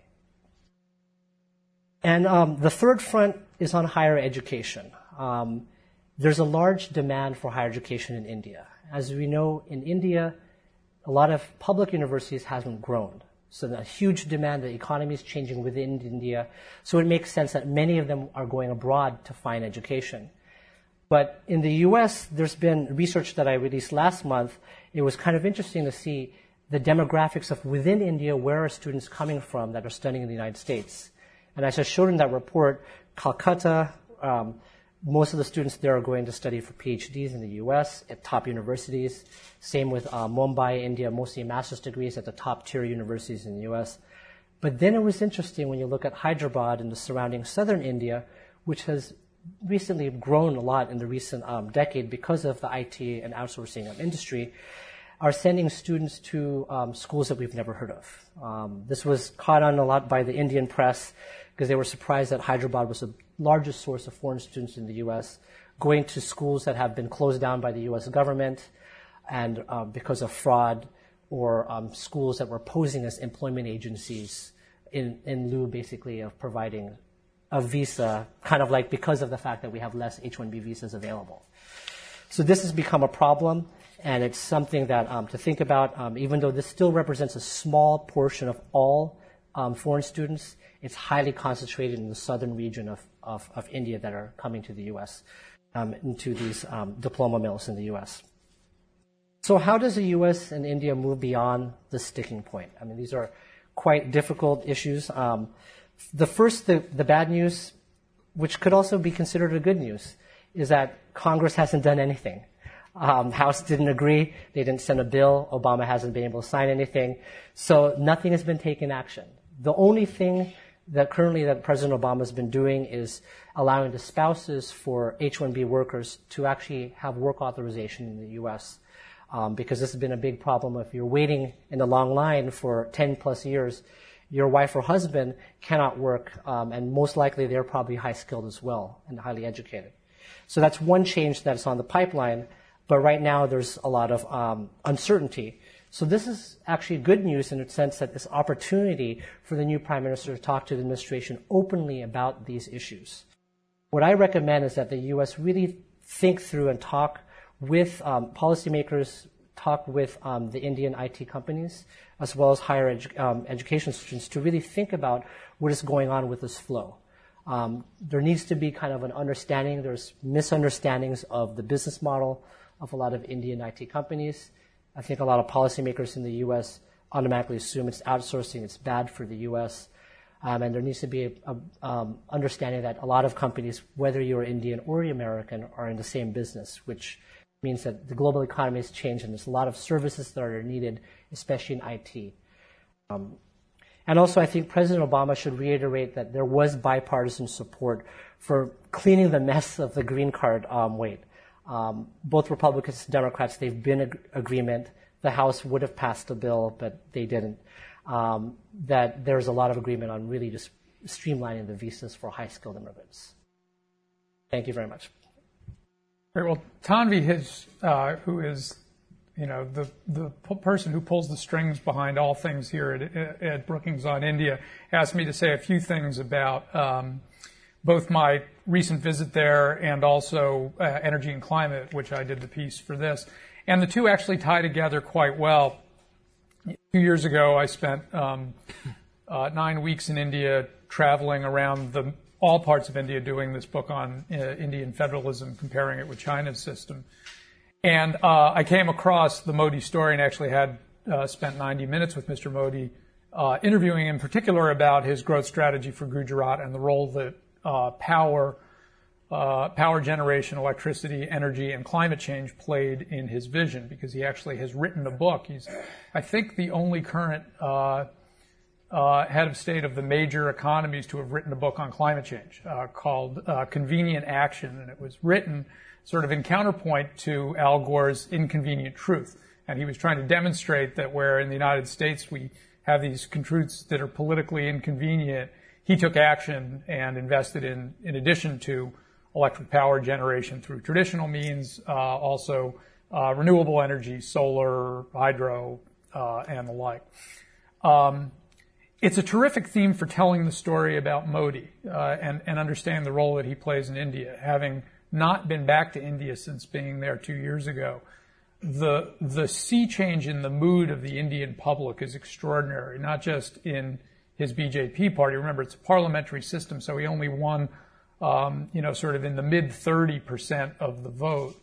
And um, the third front is on higher education. Um, there's a large demand for higher education in India. As we know, in India, a lot of public universities haven't grown. So a huge demand, the economy is changing within India. So it makes sense that many of them are going abroad to find education. But in the U S, there's been research that I released last month. It was kind of interesting to see the demographics of within India, where are students coming from that are studying in the United States. And as I showed in that report, Calcutta, um, most of the students there are going to study for PhDs in the U S at top universities. Same with uh, Mumbai, India, mostly master's degrees at the top tier universities in the U S. But then it was interesting when you look at Hyderabad and the surrounding southern India, which has recently grown a lot in the recent um, decade because of the I T and outsourcing of industry, are sending students to um, schools that we've never heard of. Um, this was caught on a lot by the Indian press because they were surprised that Hyderabad was the largest source of foreign students in the U S, going to schools that have been closed down by the U S government and uh, because of fraud, or um, schools that were posing as employment agencies in, in lieu, basically, of providing a visa, kind of like because of the fact that we have less H one B visas available. So this has become a problem, and it's something that um, to think about, um, even though this still represents a small portion of all um, foreign students, it's highly concentrated in the southern region of, of, of India that are coming to the U S, um, into these um, diploma mills in the U S. So how does the U S and India move beyond the sticking point? I mean, these are quite difficult issues. Um, the first, the, the bad news, which could also be considered a good news, is that Congress hasn't done anything. Um, House didn't agree. They didn't send a bill. Obama hasn't been able to sign anything. So nothing has been taken action. The only thing that currently that President Obama has been doing is allowing the spouses for H one B workers to actually have work authorization in the U S, um, because this has been a big problem. If you're waiting in a long line for ten plus years, your wife or husband cannot work, um, and most likely they're probably high skilled as well and highly educated. So that's one change that's on the pipeline, but right now there's a lot of um, uncertainty. So this is actually good news in the sense that this opportunity for the new prime minister to talk to the administration openly about these issues. What I recommend is that the U S really think through and talk with um, policymakers, talk with um, the Indian I T companies, as well as higher edu- um, education students, to really think about what is going on with this flow. Um, there needs to be kind of an understanding. There's misunderstandings of the business model of a lot of Indian I T companies. I think a lot of policymakers in the U S automatically assume it's outsourcing, it's bad for the U S, um, and there needs to be a, a um, understanding that a lot of companies, whether you're Indian or American, are in the same business, which means that the global economy has changed and there's a lot of services that are needed, especially in I T. Um, and also, I think President Obama should reiterate that there was bipartisan support for cleaning the mess of the green card um, wait. Um, both Republicans and Democrats, they've been in ag- agreement. The House would have passed the bill, but they didn't. Um, that there's a lot of agreement on really just streamlining the visas for high-skilled immigrants. Thank you very much. Very well. Tanvi, his, uh, who is, you know, the the person who pulls the strings behind all things here at, at Brookings on India, asked me to say a few things about um, both my recent visit there and also uh, energy and climate, which I did the piece for this. And the two actually tie together quite well. Two years ago, I spent um, uh, nine weeks in India traveling around the all parts of India doing this book on uh, Indian federalism, comparing it with China's system. And uh, I came across the Modi story and actually had uh, spent ninety minutes with Mister Modi, uh, interviewing in particular about his growth strategy for Gujarat and the role that uh, power, uh, power generation, electricity, energy, and climate change played in his vision, because he actually has written a book. He's, I think, the only current uh, uh, head of state of the major economies to have written a book on climate change uh, called uh, Convenient Action, and it was written sort of in counterpoint to Al Gore's Inconvenient Truth. And he was trying to demonstrate that where in the United States we have these truths that are politically inconvenient, he took action and invested in, in addition to electric power generation through traditional means, uh, also uh, renewable energy, solar, hydro, uh, and the like. Um, it's a terrific theme for telling the story about Modi uh, and, and understanding the role that he plays in India, having not been back to India since being there two years ago. The the sea change in the mood of the Indian public is extraordinary, not just in his B J P party. Remember, it's a parliamentary system, so he only won, um, you know, sort of in the mid thirty percent of the vote.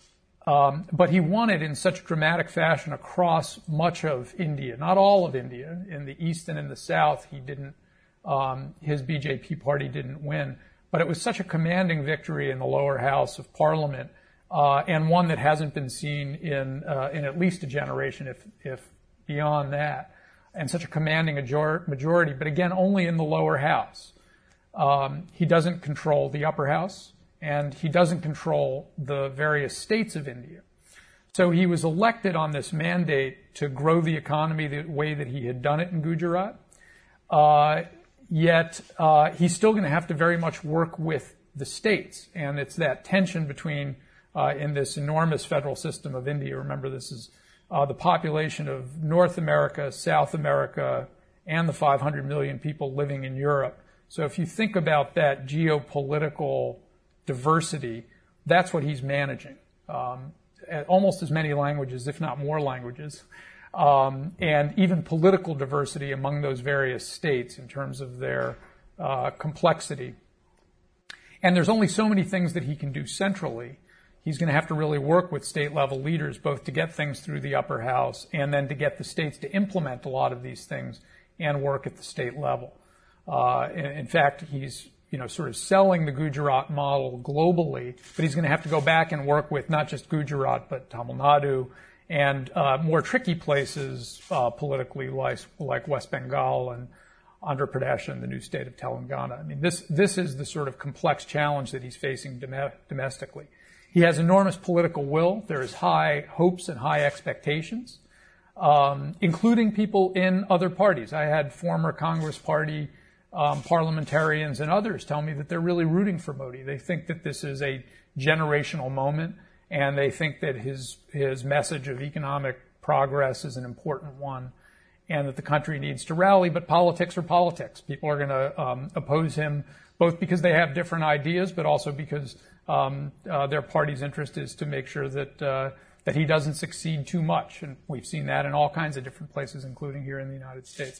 Um, but he won it in such dramatic fashion across much of India, not all of India. In the east and in the south, he didn't. Um, his B J P party didn't win. But it was such a commanding victory in the lower house of parliament, uh, and one that hasn't been seen in uh, in at least a generation, if if beyond that, and such a commanding majority. But again, only in the lower house. Um, he doesn't control the upper house, and he doesn't control the various states of India. So he was elected on this mandate to grow the economy the way that he had done it in Gujarat. Uh, yet uh, he's still going to have to very much work with the states. And it's that tension between, uh, in this enormous federal system of India, remember this is uh, the population of North America, South America, and the five hundred million people living in Europe. So if you think about that geopolitical diversity, that's what he's managing. Um, almost as many languages, if not more languages, um, and even political diversity among those various states in terms of their uh, complexity. And there's only so many things that he can do centrally. He's going to have to really work with state-level leaders, both to get things through the upper house and then to get the states to implement a lot of these things and work at the state level. Uh, in, in fact, he's you know, sort of selling the Gujarat model globally, but he's going to have to go back and work with not just Gujarat, but Tamil Nadu and uh, more tricky places uh, politically, like, like West Bengal and Andhra Pradesh and the new state of Telangana. I mean, this this is the sort of complex challenge that he's facing dom- domestically. He has enormous political will. There is high hopes and high expectations, um, including people in other parties. I had former Congress Party Um, parliamentarians and others tell me that they're really rooting for Modi. They think that this is a generational moment, and they think that his his message of economic progress is an important one, and that the country needs to rally. But politics are politics. People are going to um, oppose him both because they have different ideas, but also because um, uh, their party's interest is to make sure that uh, that he doesn't succeed too much. And we've seen that in all kinds of different places, including here in the United States.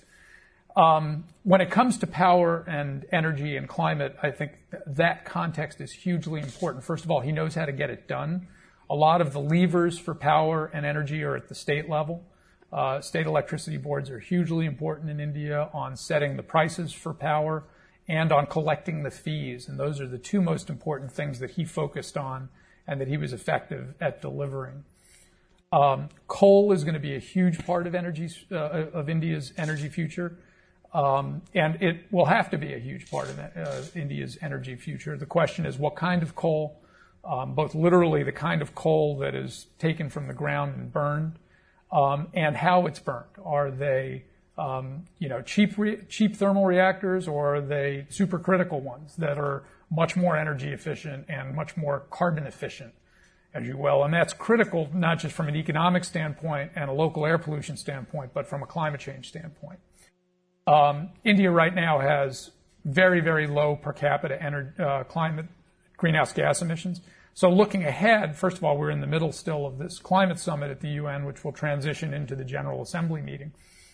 Um, when it comes to power and energy and climate, I think th- that context is hugely important. First of all, he knows how to get it done. A lot of the levers for power and energy are at the state level. Uh, state electricity boards are hugely important in India on setting the prices for power and on collecting the fees. And those are the two most important things that he focused on and that he was effective at delivering. Um, coal is going to be a huge part of energy, uh, of India's energy future. Um, and it will have to be a huge part of uh, India's energy future. The question is what kind of coal, um, both literally the kind of coal that is taken from the ground and burned, um, and how it's burned. Are they, um, you know, cheap re- cheap thermal reactors, or are they supercritical ones that are much more energy efficient and much more carbon efficient, as you will? And that's critical not just from an economic standpoint and a local air pollution standpoint, but from a climate change standpoint. Um, India right now has very, very low per capita ener- uh, climate greenhouse gas emissions. So looking ahead, first of all, we're in the middle still of this climate summit at the U N, which will transition into the General Assembly meeting.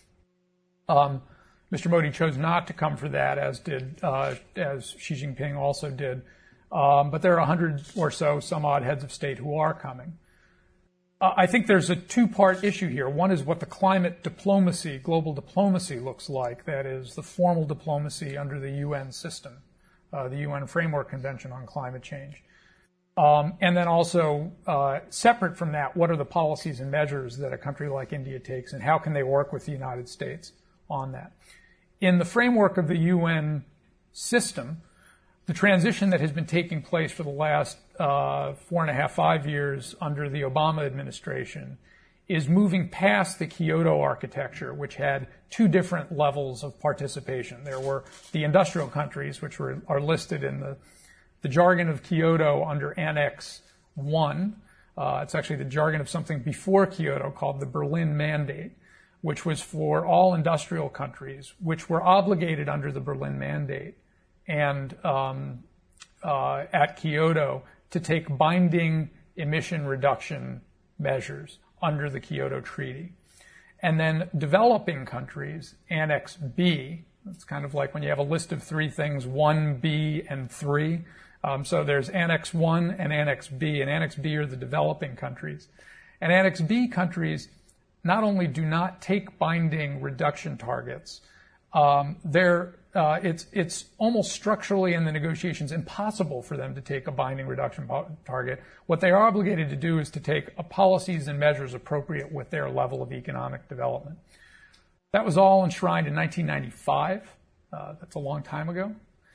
Um, Mister Modi chose not to come for that, as did uh, as Xi Jinping also did. Um, but there are a hundred or so, some odd heads of state who are coming. Uh, I think there's a two-part issue here. One is what the climate diplomacy, global diplomacy looks like. That is the formal diplomacy under the U N system, uh, the U N Framework Convention on Climate Change. Um, and then also, uh, separate from that, what are the policies and measures that a country like India takes, and how can they work with the United States on that? In the framework of the U N system, the transition that has been taking place for the last uh, four and a half, five years under the Obama administration is moving past the Kyoto architecture, which had two different levels of participation. There were the industrial countries, which were, are listed in the, the jargon of Kyoto under Annex one. Uh, it's actually the jargon of something before Kyoto called the Berlin Mandate, which was for all industrial countries, which were obligated under the Berlin Mandate and um, uh, at Kyoto to take binding emission reduction measures under the Kyoto Treaty. And then developing countries, Annex B, it's kind of like when you have a list of three things, one, B, and three. Um, so there's Annex one and Annex B, and Annex B are the developing countries. And Annex B countries not only do not take binding reduction targets, um, they're Uh, it's it's almost structurally in the negotiations impossible for them to take a binding reduction po- target. What they are obligated to do is to take uh, policies and measures appropriate with their level of economic development. That was all enshrined in nineteen ninety-five. Uh, that's a long time ago.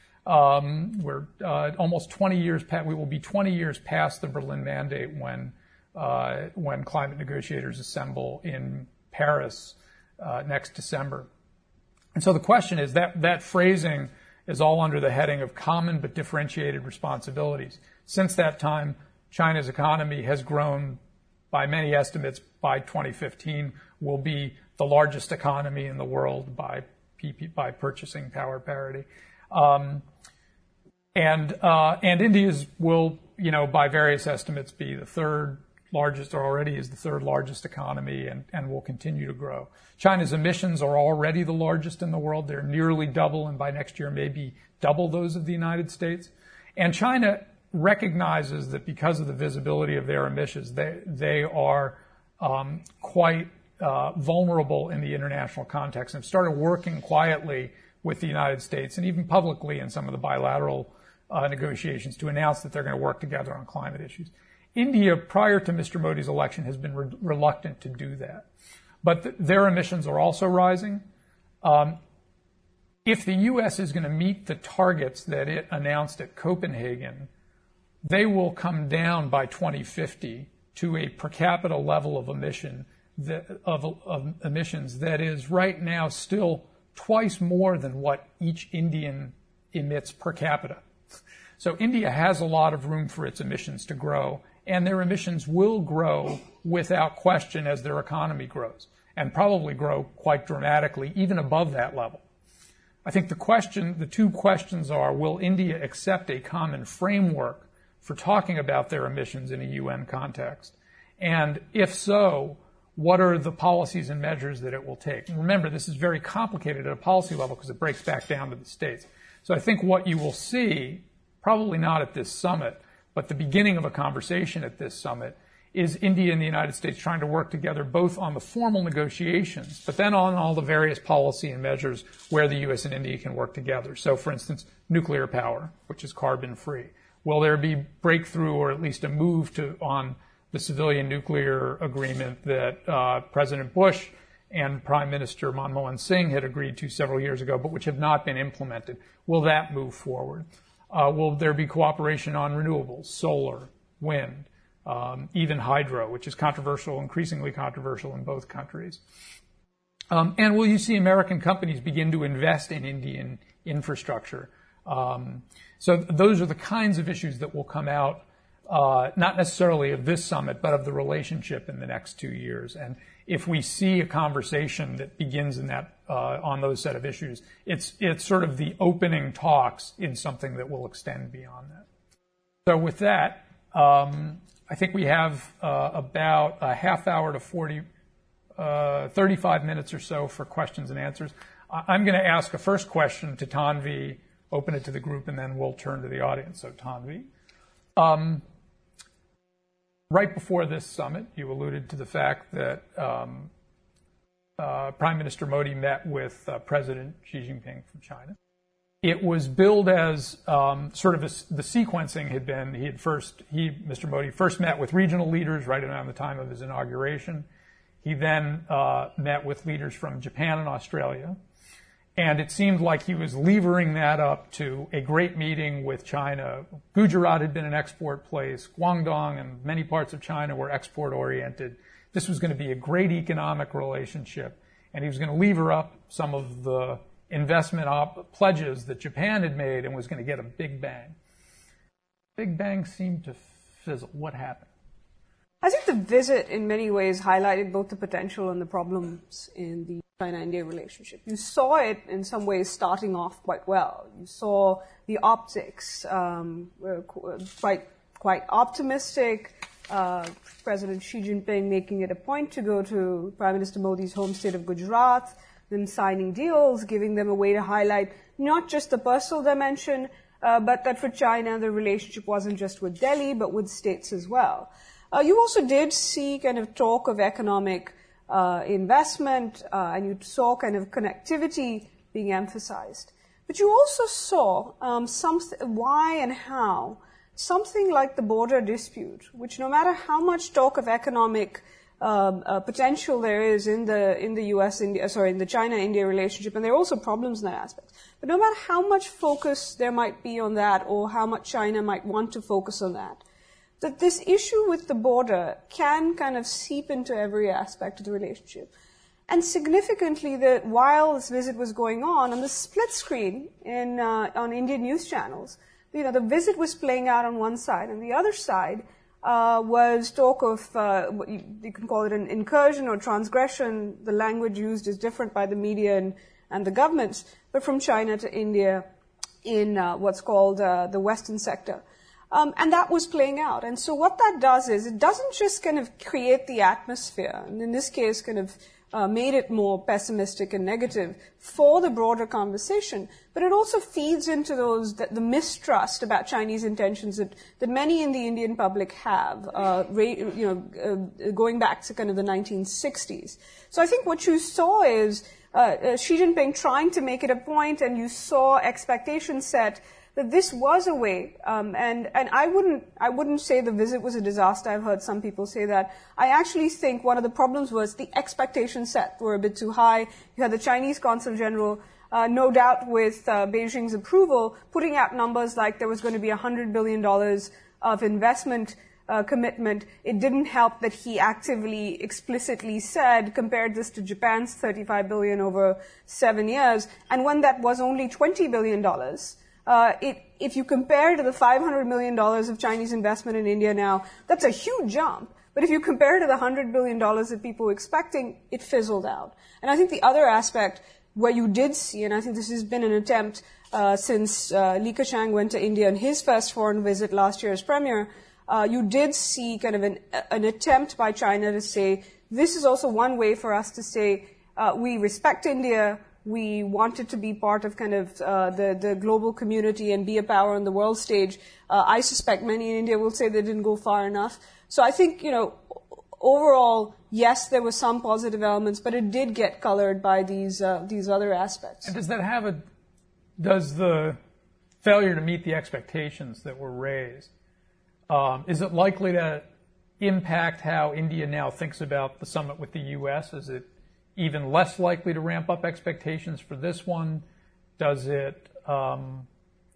Um, we're uh, almost twenty years past. We will be twenty years past the Berlin Mandate when uh, when climate negotiators assemble in Paris uh, next December. And so the question is that that phrasing is all under the heading of common but differentiated responsibilities. Since that time, China's economy has grown, by many estimates, by twenty fifteen, will be the largest economy in the world by P P, by purchasing power parity. Um, and uh, and India's will, you know, by various estimates, be the third largest, or already is the third largest economy, and, and will continue to grow. China's emissions are already the largest in the world. They're nearly double, and by next year maybe double those of the United States. And China recognizes that because of the visibility of their emissions, they, they are um, quite uh, vulnerable in the international context, and have started working quietly with the United States and even publicly in some of the bilateral uh, negotiations to announce that they're going to work together on climate issues. India, prior to Mister Modi's election, has been re- reluctant to do that. But th- their emissions are also rising. Um, if the U S is going to meet the targets that it announced at Copenhagen, they will come down by twenty fifty to a per capita level of emission that, of, of emissions that is right now still twice more than what each Indian emits per capita. So India has a lot of room for its emissions to grow, and their emissions will grow without question as their economy grows, and probably grow quite dramatically, even above that level. I think the question, the two questions are, will India accept a common framework for talking about their emissions in a U N context? And if so, what are the policies and measures that it will take? And remember, this is very complicated at a policy level because it breaks back down to the states. So I think what you will see, probably not at this summit, but the beginning of a conversation at this summit, is India and the United States trying to work together both on the formal negotiations, but then on all the various policy and measures where the U S and India can work together. So, for instance, nuclear power, which is carbon-free. Will there be breakthrough, or at least a move to on the civilian nuclear agreement that uh, President Bush and Prime Minister Manmohan Singh had agreed to several years ago, but which have not been implemented? Will that move forward? Uh, will there be cooperation on renewables, solar, wind, um, even hydro, which is controversial, increasingly controversial in both countries? Um, and will you see American companies begin to invest in Indian infrastructure? Um, so th- those are the kinds of issues that will come out, uh, not necessarily of this summit, but of the relationship in the next two years. And if we see a conversation that begins in that uh, on those set of issues, it's it's sort of the opening talks in something that will extend beyond that. So with that, um, I think we have uh, about a half hour to forty, uh, thirty-five minutes or so for questions and answers. I'm going to ask a first question to Tanvi, open it to the group, and then we'll turn to the audience. So Tanvi. Um, right before this summit, you alluded to the fact that um, uh, Prime Minister Modi met with uh, President Xi Jinping from China. It was billed as um, sort of a, the sequencing had been, he had first, he, Mister Modi, first met with regional leaders right around the time of his inauguration. He then uh, met with leaders from Japan and Australia. And it seemed like he was levering that up to a great meeting with China. Gujarat had been an export place. Guangdong and many parts of China were export-oriented. This was going to be a great economic relationship. And he was going to lever up some of the investment op- pledges that Japan had made and was going to get a big bang. Big bang seemed to fizzle. What happened? I think the visit in many ways highlighted both the potential and the problems in the China-India relationship. You saw it in some ways starting off quite well. You saw the optics um, were quite quite optimistic. Uh, President Xi Jinping making it a point to go to Prime Minister Modi's home state of Gujarat, them signing deals, giving them a way to highlight not just the personal dimension, uh, but that for China the relationship wasn't just with Delhi, but with states as well. Uh, you also did see kind of talk of economic uh, investment, uh, and you saw kind of connectivity being emphasized. But you also saw um, some why and how something like the border dispute, which no matter how much talk of economic um, uh, potential there is in the in the U S India sorry in the China-India relationship, and there are also problems in that aspect. But no matter how much focus there might be on that, or how much China might want to focus on that, that this issue with the border can kind of seep into every aspect of the relationship. And significantly, that while this visit was going on, on the split screen in uh, on Indian news channels, you know, the visit was playing out on one side, and the other side uh, was talk of uh, you, you can call it an incursion or transgression. The language used is different by the media and, and the governments, but from China to India in uh, what's called uh, the Western sector. Um, and that was playing out. And so what that does is it doesn't just kind of create the atmosphere, and in this case kind of uh, made it more pessimistic and negative for the broader conversation, but it also feeds into those, the, the mistrust about Chinese intentions that, that many in the Indian public have, uh, ra- you know, uh, going back to kind of the nineteen sixties. So I think what you saw is uh, uh, Xi Jinping trying to make it a point, and you saw expectations set that this was a way, um, and and I wouldn't I wouldn't say the visit was a disaster. I've heard some people say that. I actually think one of the problems was the expectations set were a bit too high. You had the Chinese Consul General, uh, no doubt with uh, Beijing's approval, putting out numbers like there was going to be one hundred billion dollars of investment uh, commitment. It didn't help that he actively, explicitly said, compared this to Japan's thirty-five billion dollars over seven years, and when that was only twenty billion dollars. Uh, it, if you compare to the five hundred million dollars of Chinese investment in India now, that's a huge jump. But if you compare to the one hundred billion dollars that people were expecting, it fizzled out. And I think the other aspect where you did see, and I think this has been an attempt uh, since uh, Li Keqiang went to India on his first foreign visit last year as premier, uh, you did see kind of an, an attempt by China to say, this is also one way for us to say, uh, we respect India, we wanted to be part of kind of uh, the, the global community and be a power on the world stage. Uh, I suspect many in India will say they didn't go far enough. So I think, you know, overall, yes, there were some positive elements, but it did get colored by these uh, these other aspects. And does that have a, does the failure to meet the expectations that were raised, um, is it likely to impact how India now thinks about the summit with the U S? Is it even less likely to ramp up expectations for this one? Does it um,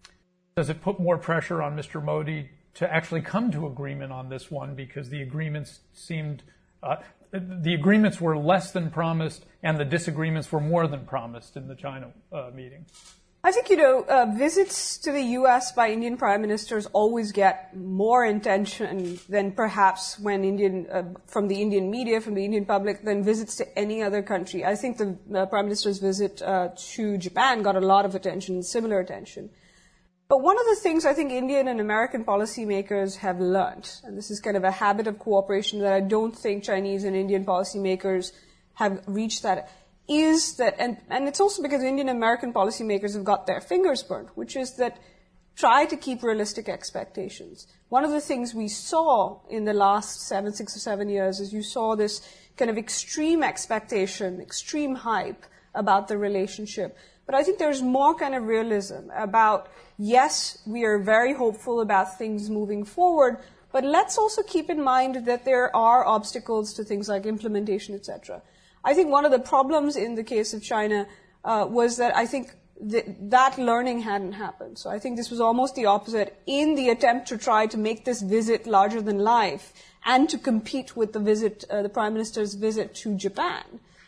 does it put more pressure on Mister Modi to actually come to agreement on this one, because the agreements seemed uh, the agreements were less than promised and the disagreements were more than promised in the China uh, meeting? I think, you know, uh, visits to the U S by Indian prime ministers always get more attention than perhaps when Indian, uh, from the Indian media, from the Indian public, than visits to any other country. I think the uh, prime minister's visit uh, to Japan got a lot of attention, similar attention. But one of the things I think Indian and American policymakers have learned, and this is kind of a habit of cooperation that I don't think Chinese and Indian policymakers have reached that, is that, and, and it's also because Indian and American policymakers have got their fingers burnt, which is that try to keep realistic expectations. One of the things we saw in the last seven, six or seven years is you saw this kind of extreme expectation, extreme hype about the relationship. But I think there's more kind of realism about, yes, we are very hopeful about things moving forward, but let's also keep in mind that there are obstacles to things like implementation, et cetera. I think one of the problems in the case of China uh, was that I think th- that learning hadn't happened. So I think this was almost the opposite. In the attempt to try to make this visit larger than life and to compete with the visit, uh, the Prime Minister's visit to Japan,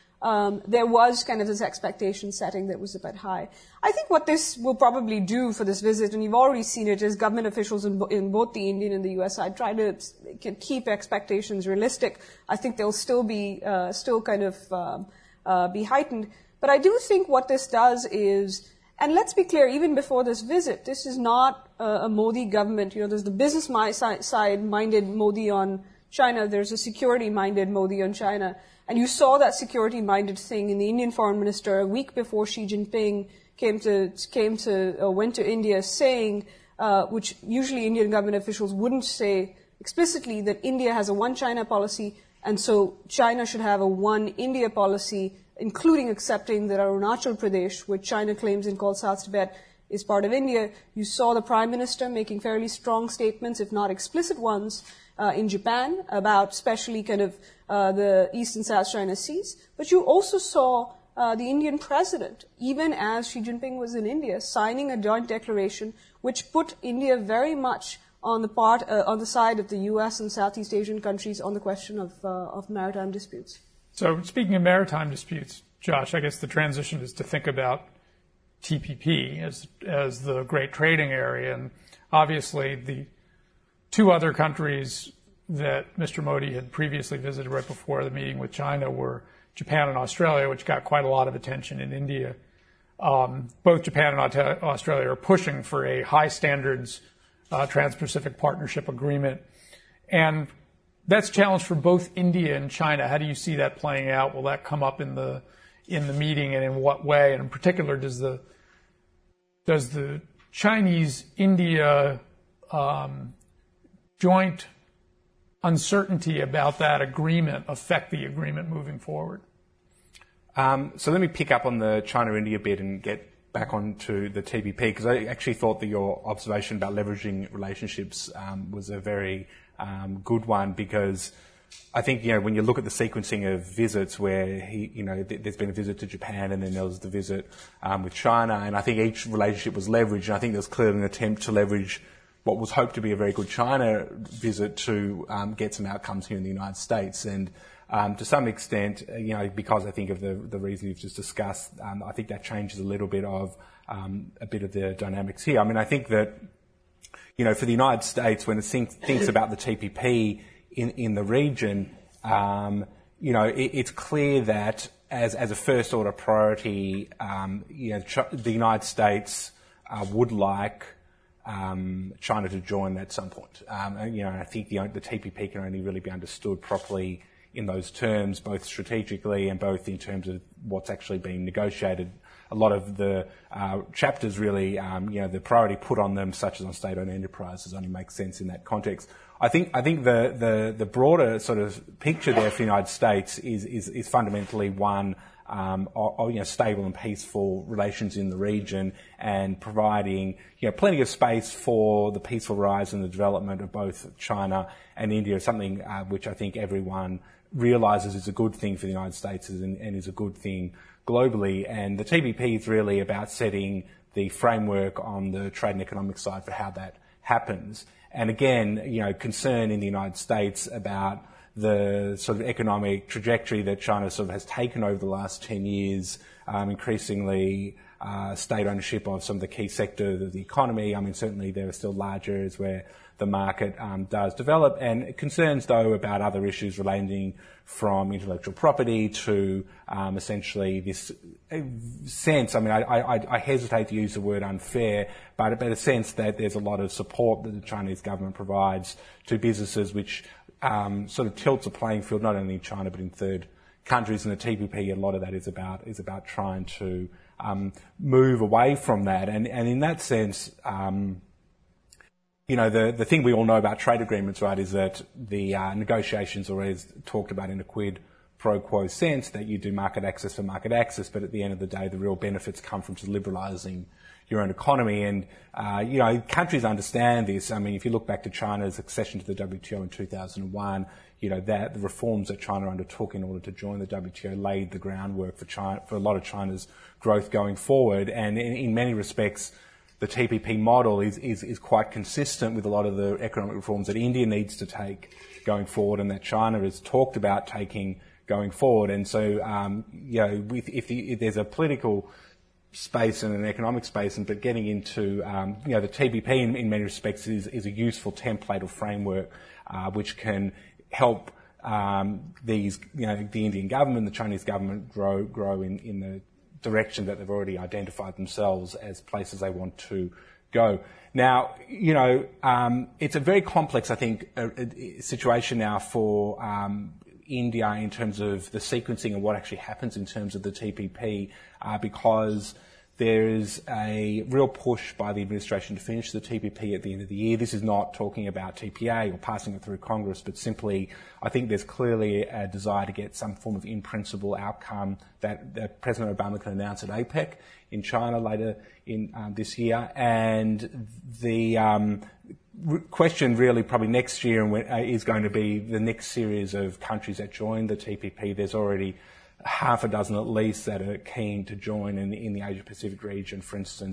um, there was kind of this expectation setting that was a bit high. I think what this will probably do for this visit, and you've already seen it, is government officials in, bo- in both the Indian and the U S side try to keep expectations realistic. I think they'll still be uh, still kind of um, uh, be heightened. But I do think what this does is, and let's be clear, even before this visit, this is not uh, a Modi government. You know, there's the business side-minded Modi on China. There's a security-minded Modi on China. And you saw that security-minded thing in the Indian foreign minister a week before Xi Jinping came to came to uh, went to India, saying, uh, which usually Indian government officials wouldn't say explicitly, that India has a one China policy, and so China should have a one India policy, including accepting that Arunachal Pradesh, which China claims and calls South Tibet, is part of India. You saw the Prime Minister making fairly strong statements, if not explicit ones, uh, in Japan about especially kind of uh, the East and South China Seas. But you also saw uh, the Indian President, even as Xi Jinping was in India, signing a joint declaration which put India very much on the part, uh, on the side of the U S and Southeast Asian countries on the question of, uh, of maritime disputes. So speaking of maritime disputes, Josh, I guess the transition is to think about T P P as as the great trading area. And obviously the two other countries that Mister Modi had previously visited right before the meeting with China were Japan and Australia, which got quite a lot of attention in India. Um, both Japan and Australia are pushing for a high standards uh, Trans-Pacific Partnership Agreement. And that's a challenge for both India and China. How do you see that playing out? Will that come up in the in the meeting, and in what way? And in particular, does the does the Chinese-India um, joint uncertainty about that agreement affect the agreement moving forward? Um, so let me pick up on the China-India bit and get back onto the T P P, because I actually thought that your observation about leveraging relationships um, was a very um, good one, because I think, you know, when you look at the sequencing of visits where he, you know, th- there's been a visit to Japan and then there was the visit um, with China, and I think each relationship was leveraged, and I think there's clearly an attempt to leverage what was hoped to be a very good China visit to um, get some outcomes here in the United States. And um, to some extent, you know, because I think of the, the reason you've just discussed, um, I think that changes a little bit of um, a bit of the dynamics here. I mean, I think that, you know, for the United States, when it think, thinks about the T P P in, in the region, um, you know, it, it's clear that as, as a first order priority, um, you know, Ch- the United States uh, would like Um, China to join at some point. Um, and, you know, I think the, the T P P can only really be understood properly in those terms, both strategically and both in terms of what's actually being negotiated. A lot of the uh, chapters really, um, you know, the priority put on them, such as on state-owned enterprises, only makes sense in that context. I think I think the the, the broader sort of picture there for the United States is is, is fundamentally one Um, or, or, you know, stable and peaceful relations in the region, and providing, you know, plenty of space for the peaceful rise and the development of both China and India, something uh, which I think everyone realises is a good thing for the United States and, and is a good thing globally. And the T P P is really about setting the framework on the trade and economic side for how that happens. And again, you know, concern in the United States about the sort of economic trajectory that China sort of has taken over the last ten years, um, increasingly uh, state ownership of some of the key sectors of the economy. I mean, certainly there are still large areas where the market um, does develop, and concerns, though, about other issues relating from intellectual property to um, essentially this sense, I mean, I, I, I hesitate to use the word unfair, but, but a sense that there's a lot of support that the Chinese government provides to businesses which Um, sort of tilts a playing field not only in China but in third countries, and the T P P, a lot of that is about is about trying to um, move away from that. And, and in that sense, um, you know, the the thing we all know about trade agreements, right, is that the uh, negotiations are always talked about in a quid pro quo sense, that you do market access for market access, but at the end of the day, the real benefits come from just liberalising your own economy. And, uh, you know, countries understand this. I mean, if you look back to China's accession to the W T O in two thousand one, you know, that the reforms that China undertook in order to join the W T O laid the groundwork for China, for a lot of China's growth going forward. And in, in many respects, the T P P model is, is, is quite consistent with a lot of the economic reforms that India needs to take going forward, and that China has talked about taking going forward. And so, um, you know, if, if, the, if there's a political space and an economic space, and but getting into, um, you know, the T P P in, in many respects is, is a useful template or framework uh, which can help um, these, you know, the Indian government, the Chinese government grow grow in, in the direction that they've already identified themselves as places they want to go. Now, you know, um, it's a very complex, I think, uh, situation now for um, India in terms of the sequencing of what actually happens in terms of the T P P, uh, because there is a real push by the administration to finish the T P P at the end of the year. This is not talking about T P A or passing it through Congress, but simply I think there's clearly a desire to get some form of in-principle outcome that, that President Obama can announce at APEC in China later in um, this year. And the um, question really probably next year is going to be the next series of countries that join the T P P. There's already half a dozen at least that are keen to join in, in the Asia Pacific region, for instance.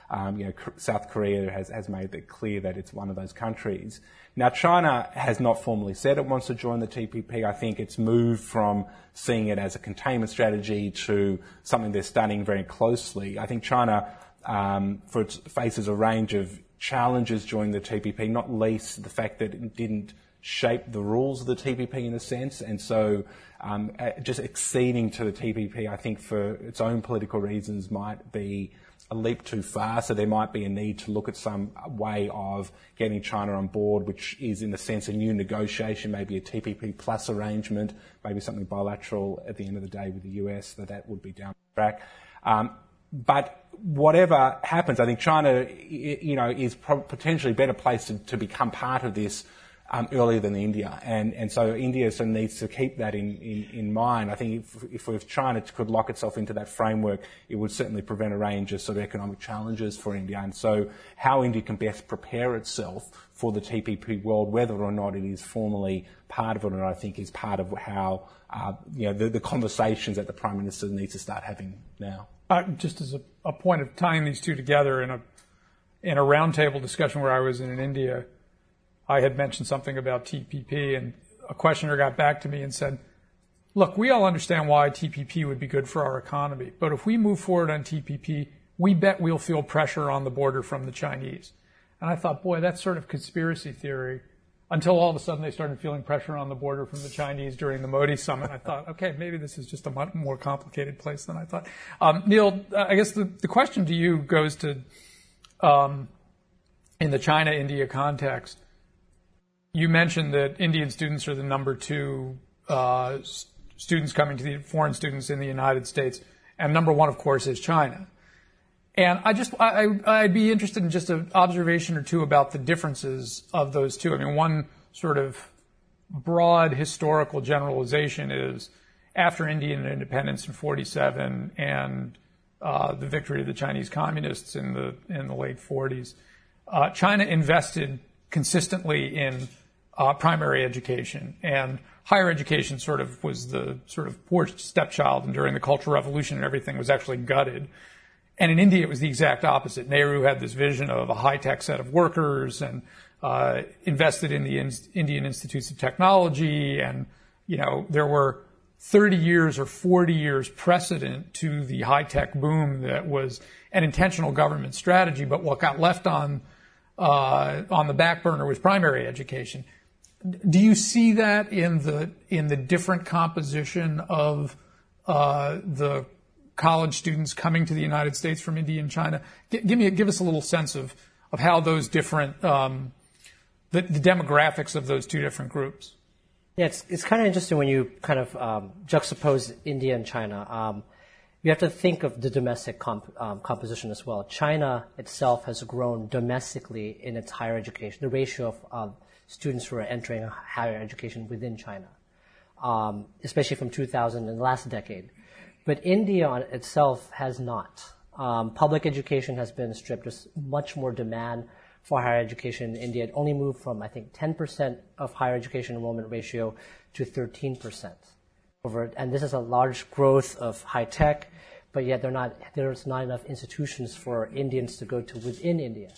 Um, you know, South Korea has, has made it clear that it's one of those countries. Now, China has not formally said it wants to join the T P P. I think it's moved from seeing it as a containment strategy to something they're studying very closely. I think China um, for its, faces a range of challenges joining the T P P, not least the fact that it didn't shape the rules of the T P P in a sense, and so um, just acceding to the T P P, I think, for its own political reasons might be a leap too far. So there might be a need to look at some way of getting China on board, which is in a sense a new negotiation, maybe a T P P plus arrangement, maybe something bilateral at the end of the day with the U S, that that would be down the track. Um, but whatever happens, I think China, you know, is potentially better placed to, to become part of this Um, earlier than India, and and so India sort of needs to keep that in, in, in mind. I think if, if, if China could lock itself into that framework, it would certainly prevent a range of sort of economic challenges for India. And so, how India can best prepare itself for the T P P world, whether or not it is formally part of it, or not, I think is part of how uh, you know the, the conversations that the Prime Minister needs to start having now. Uh, just as a, a point of tying these two together in a in a roundtable discussion where I was in India, I had mentioned something about T P P, and a questioner got back to me and said, look, we all understand why T P P would be good for our economy, but if we move forward on T P P, we bet we'll feel pressure on the border from the Chinese. And I thought, boy, that's sort of conspiracy theory, until all of a sudden they started feeling pressure on the border from the Chinese during the Modi summit. I thought, okay, maybe this is just a much more complicated place than I thought. Um, Neil, I guess the, the question to you goes to, um, in the China-India context, you mentioned that Indian students are the number two uh, students coming to the foreign students in the United States, and number one, of course, is China. And I just, I, I'd be interested in just an observation or two about the differences of those two. I mean, one sort of broad historical generalization is after Indian independence in forty-seven and uh, the victory of the Chinese communists in the in the late forties, uh, China invested consistently in uh, primary education, and higher education sort of was the sort of poor stepchild, and during the Cultural Revolution and everything was actually gutted. And in India, it was the exact opposite. Nehru had this vision of a high-tech set of workers and uh, invested in the in- Indian Institutes of Technology. And, you know, there were thirty years or forty years precedent to the high-tech boom that was an intentional government strategy. But what got left on uh, on the back burner was primary education. Do you see that in the in the different composition of uh, the college students coming to the United States from India and China? G- give me, give us a little sense of, of how those different, um, the, the demographics of those two different groups. Yeah, it's, it's kind of interesting when you kind of um, juxtapose India and China. Um, you have to think of the domestic comp, um, composition as well. China itself has grown domestically in its higher education, the ratio of uh, students who are entering higher education within China, um, especially from two thousand in the last decade. But India on itself has not. Um, public education has been stripped. There's much more demand for higher education in India. It only moved from, I think, ten percent of higher education enrollment ratio to thirteen percent. Over, and this is a large growth of high tech, but yet they're not, there's not enough institutions for Indians to go to within India.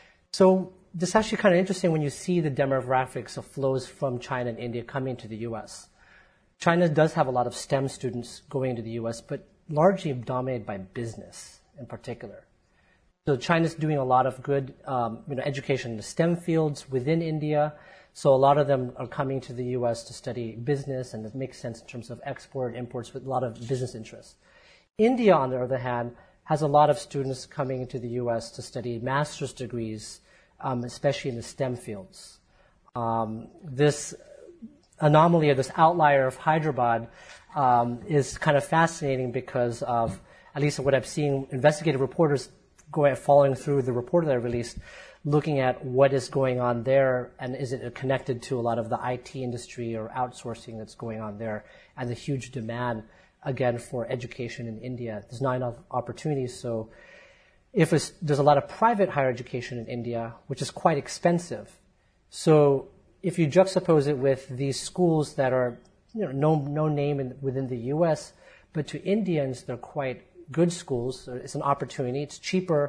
So this is actually kind of interesting when you see the demographics of flows from China and India coming to the U S. China does have a lot of STEM students going to the U S, but largely dominated by business in particular. So China's doing a lot of good um, you know, education in the STEM fields within India. So a lot of them are coming to the U S to study business, and it makes sense in terms of export, imports, with a lot of business interests. India, on the other hand, has a lot of students coming into the U S to study master's degrees, um, especially in the STEM fields. Um, this anomaly or this outlier of Hyderabad um, is kind of fascinating because of, at least what I've seen, investigative reporters going following through the report that I released, looking at what is going on there, and is it connected to a lot of the I T industry or outsourcing that's going on there, and the huge demand, again, for education in India. There's not enough opportunities, so if it's, there's a lot of private higher education in India, which is quite expensive. So if you juxtapose it with these schools that are, you know, no no name in, within the U S, but to Indians they're quite good schools. It's an opportunity. It's cheaper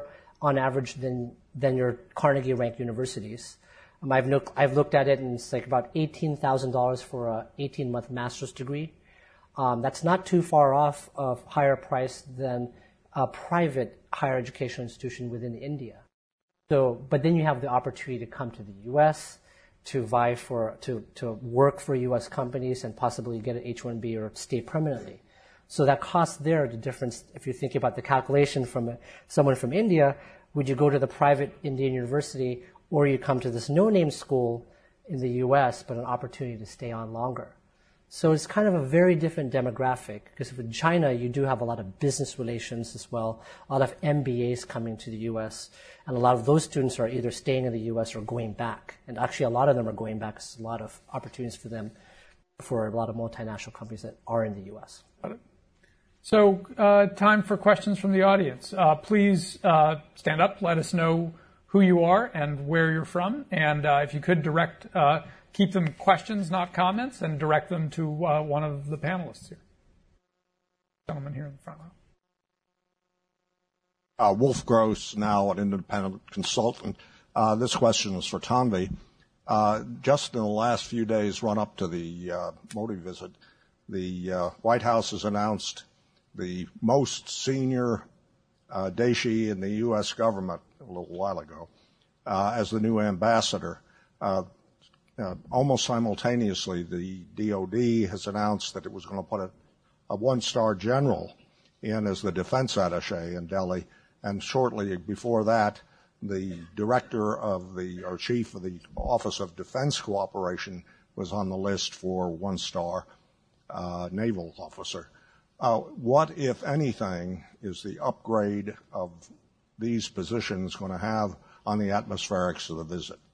on average than than your Carnegie-ranked universities. Um, I've, no, I've looked at it, and it's like about eighteen thousand dollars for a eighteen-month master's degree. Um, that's not too far off of higher price than a private higher education institution within India. So, but then you have the opportunity to come to the U S, to vie for, to, to work for U S companies and possibly get an H one B or stay permanently. So that cost there, the difference, if you think about the calculation from a, someone from India, would you go to the private Indian university or you come to this no-name school in the U S, but an opportunity to stay on longer? So it's kind of a very different demographic, because in China, you do have a lot of business relations as well, a lot of M B As coming to the U S, and a lot of those students are either staying in the U S or going back. And actually, a lot of them are going back. There's a lot of opportunities for them, for a lot of multinational companies that are in the U S. Got it. So uh, time for questions from the audience. Uh, please uh, stand up, let us know who you are and where you're from, and uh, if you could direct... Uh, Keep them questions, not comments, and direct them to uh, one of the panelists here. Gentleman here in the front row. Uh, Wolf Gross, now an independent consultant. Uh, this question is for Tanvi. Uh, just in the last few days run up to the uh, Modi visit, the uh, White House has announced the most senior uh, Deshi in the U S government a little while ago uh, as the new ambassador. Uh, Uh, almost simultaneously, the D O D has announced that it was going to put a, a one-star general in as the defense attaché in Delhi, and shortly before that, the director of the, or chief of the Office of Defense Cooperation was on the list for one-star uh, naval officer. Uh, what, if anything, is the upgrade of these positions going to have on the atmospherics of the visit?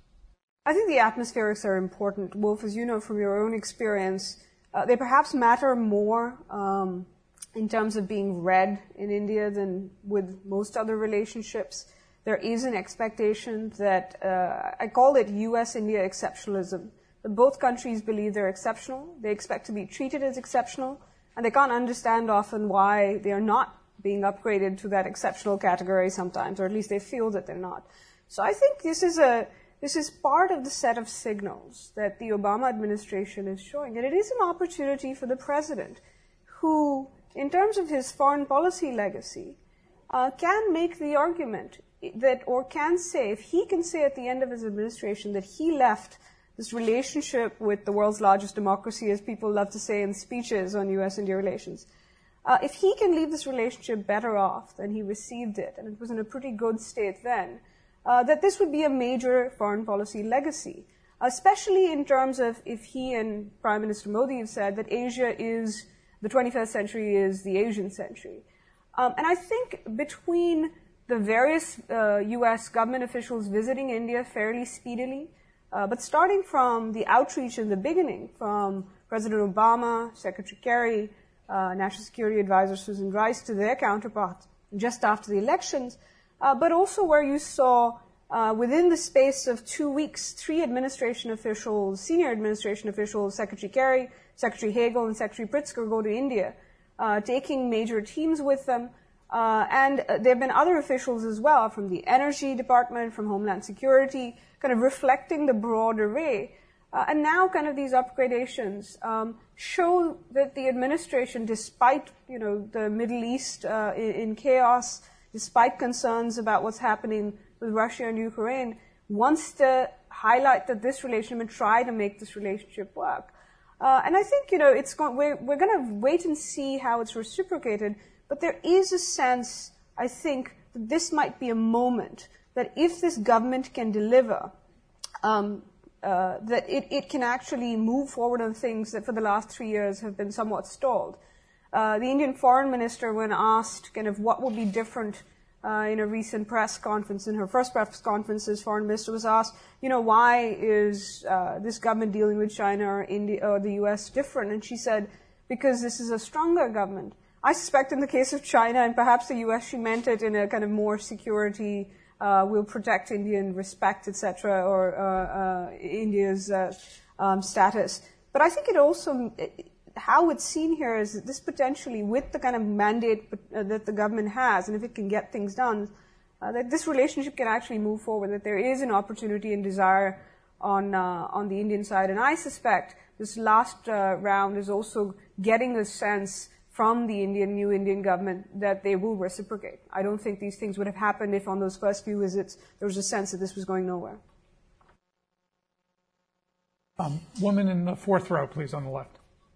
I think the atmospherics are important. Wolf, as you know from your own experience, uh, they perhaps matter more um, in terms of being read in India than with most other relationships. There is an expectation that, uh, I call it U S India exceptionalism. That both countries believe they're exceptional, they expect to be treated as exceptional, and they can't understand often why they are not being upgraded to that exceptional category sometimes, or at least they feel that they're not. So I think this is a This is part of the set of signals that the Obama administration is showing. And it is an opportunity for the president who, in terms of his foreign policy legacy, uh, can make the argument that, or can say, if he can say at the end of his administration that he left this relationship with the world's largest democracy, as people love to say in speeches on U S India relations, uh, if he can leave this relationship better off than he received it, and it was in a pretty good state then, Uh, that this would be a major foreign policy legacy, especially in terms of if he and Prime Minister Modi have said that Asia is, the twenty-first century is the Asian century. Um, and I think between the various uh, U S government officials visiting India fairly speedily, uh, but starting from the outreach in the beginning from President Obama, Secretary Kerry, uh, National Security Advisor Susan Rice to their counterparts just after the elections, Uh, but also where you saw uh, within the space of two weeks, three administration officials, senior administration officials, Secretary Kerry, Secretary Hagel, and Secretary Pritzker go to India, uh, taking major teams with them. Uh, and uh, there have been other officials as well from the Energy Department, from Homeland Security, kind of reflecting the broad array. Uh, and now kind of these upgradations um, show that the administration, despite, you know, the Middle East uh, in, in chaos, despite concerns about what's happening with Russia and Ukraine, wants to highlight that this relationship and try to make this relationship work. Uh, and I think, you know, it's going, we're, we're going to wait and see how it's reciprocated, but there is a sense, I think, that this might be a moment that if this government can deliver, um, uh, that it, it can actually move forward on things that for the last three years have been somewhat stalled. Uh, the Indian foreign minister, when asked kind of what will be different uh, in a recent press conference, in her first press conference as foreign minister, was asked, you know, why is uh, this government dealing with China or India or the U S different? And she said, because this is a stronger government. I suspect in the case of China and perhaps the U S, she meant it in a kind of more security, uh, will protect Indian respect, et cetera, or uh, uh, India's uh, um, status. But I think it also... It, how it's seen here is that this potentially, with the kind of mandate uh, that the government has, and if it can get things done, uh, that this relationship can actually move forward, that there is an opportunity and desire on uh, on the Indian side. And I suspect this last uh, round is also getting a sense from the Indian, new Indian government that they will reciprocate. I don't think these things would have happened if on those first few visits there was a sense that this was going nowhere. Um, woman in the fourth row, please, on the left.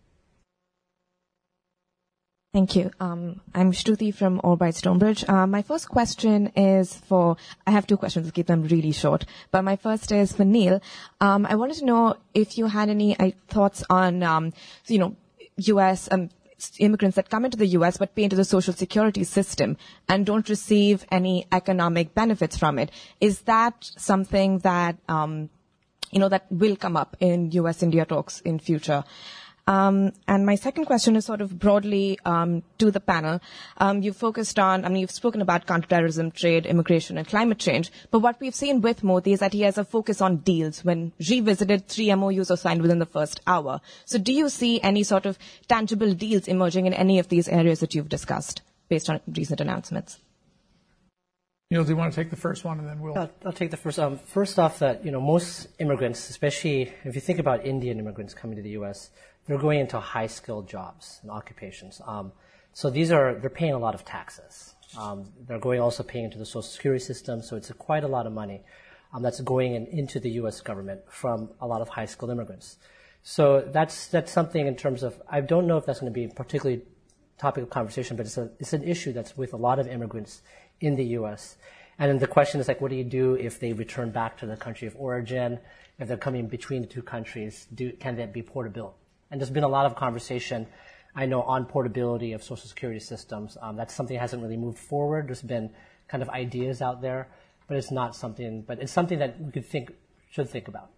Thank you. Um, I'm Shruti from Albright Stonebridge. Uh, my first question is for, I have two questions, I'll keep them really short. But my first is for Neil. Um, I wanted to know if you had any uh, thoughts on, um, you know, U S um, immigrants that come into the U S but pay into the social security system and don't receive any economic benefits from it. Is that something that, um, you know, that will come up in U S India talks in future? Um, and my second question is sort of broadly um, to the panel. Um, you've focused on, I mean, you've spoken about counterterrorism, trade, immigration, and climate change. But what we've seen with Modi is that he has a focus on deals. When revisited, three M O Us are signed within the first hour. So do you see any sort of tangible deals emerging in any of these areas that you've discussed based on recent announcements? Neil, do you want to take the first one, and then we'll... I'll, I'll take the first. Um, first off, that, you know, most immigrants, especially if you think about Indian immigrants coming to the U S, they're going into high-skilled jobs and occupations. Um, so these are, they're paying a lot of taxes. Um, they're going also paying into the social security system, so it's a, quite a lot of money um, that's going in, into the U S government from a lot of high-skilled immigrants. So that's that's something in terms of, I don't know if that's going to be a particularly topic of conversation, but it's a it's an issue that's with a lot of immigrants in the U S. And then the question is, like, what do you do if they return back to the country of origin? If they're coming between the two countries, do, can that be portable? And there's been a lot of conversation, I know, on portability of social security systems. Um, that's something that hasn't really moved forward. There's been kind of ideas out there, but it's not something, but it's something that we could think, should think about.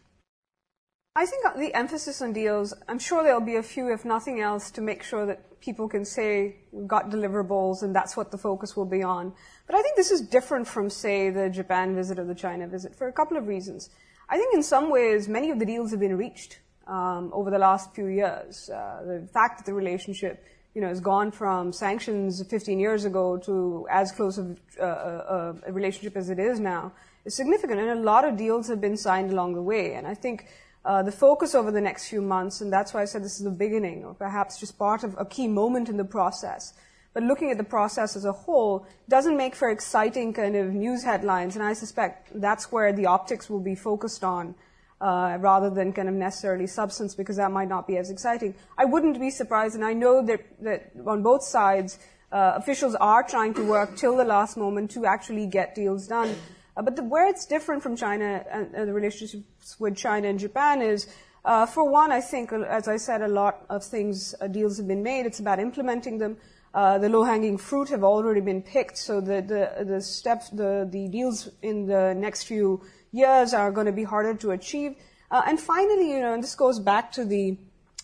I think the emphasis on deals, I'm sure there'll be a few, if nothing else, to make sure that people can say we've got deliverables and that's what the focus will be on. But I think this is different from, say, the Japan visit or the China visit for a couple of reasons. I think in some ways, many of the deals have been reached um, over the last few years. Uh, the fact that the relationship, you know, has gone from sanctions fifteen years ago to as close of uh, a, a relationship as it is now is significant, and a lot of deals have been signed along the way. And I think Uh, the focus over the next few months, and that's why I said this is the beginning, or perhaps just part of a key moment in the process. But looking at the process as a whole doesn't make for exciting kind of news headlines, and I suspect that's where the optics will be focused on, uh, rather than kind of necessarily substance, because that might not be as exciting. I wouldn't be surprised, and I know that, that on both sides, uh, officials are trying to work till the last moment to actually get deals done. Uh, but the, where it's different from China and, and the relationships with China and Japan is, uh, for one, I think, as I said, a lot of things, uh, deals have been made. It's about implementing them. Uh, the low-hanging fruit have already been picked, so the the, the steps, the, the deals in the next few years are going to be harder to achieve. Uh, and finally, you know, and this goes back to the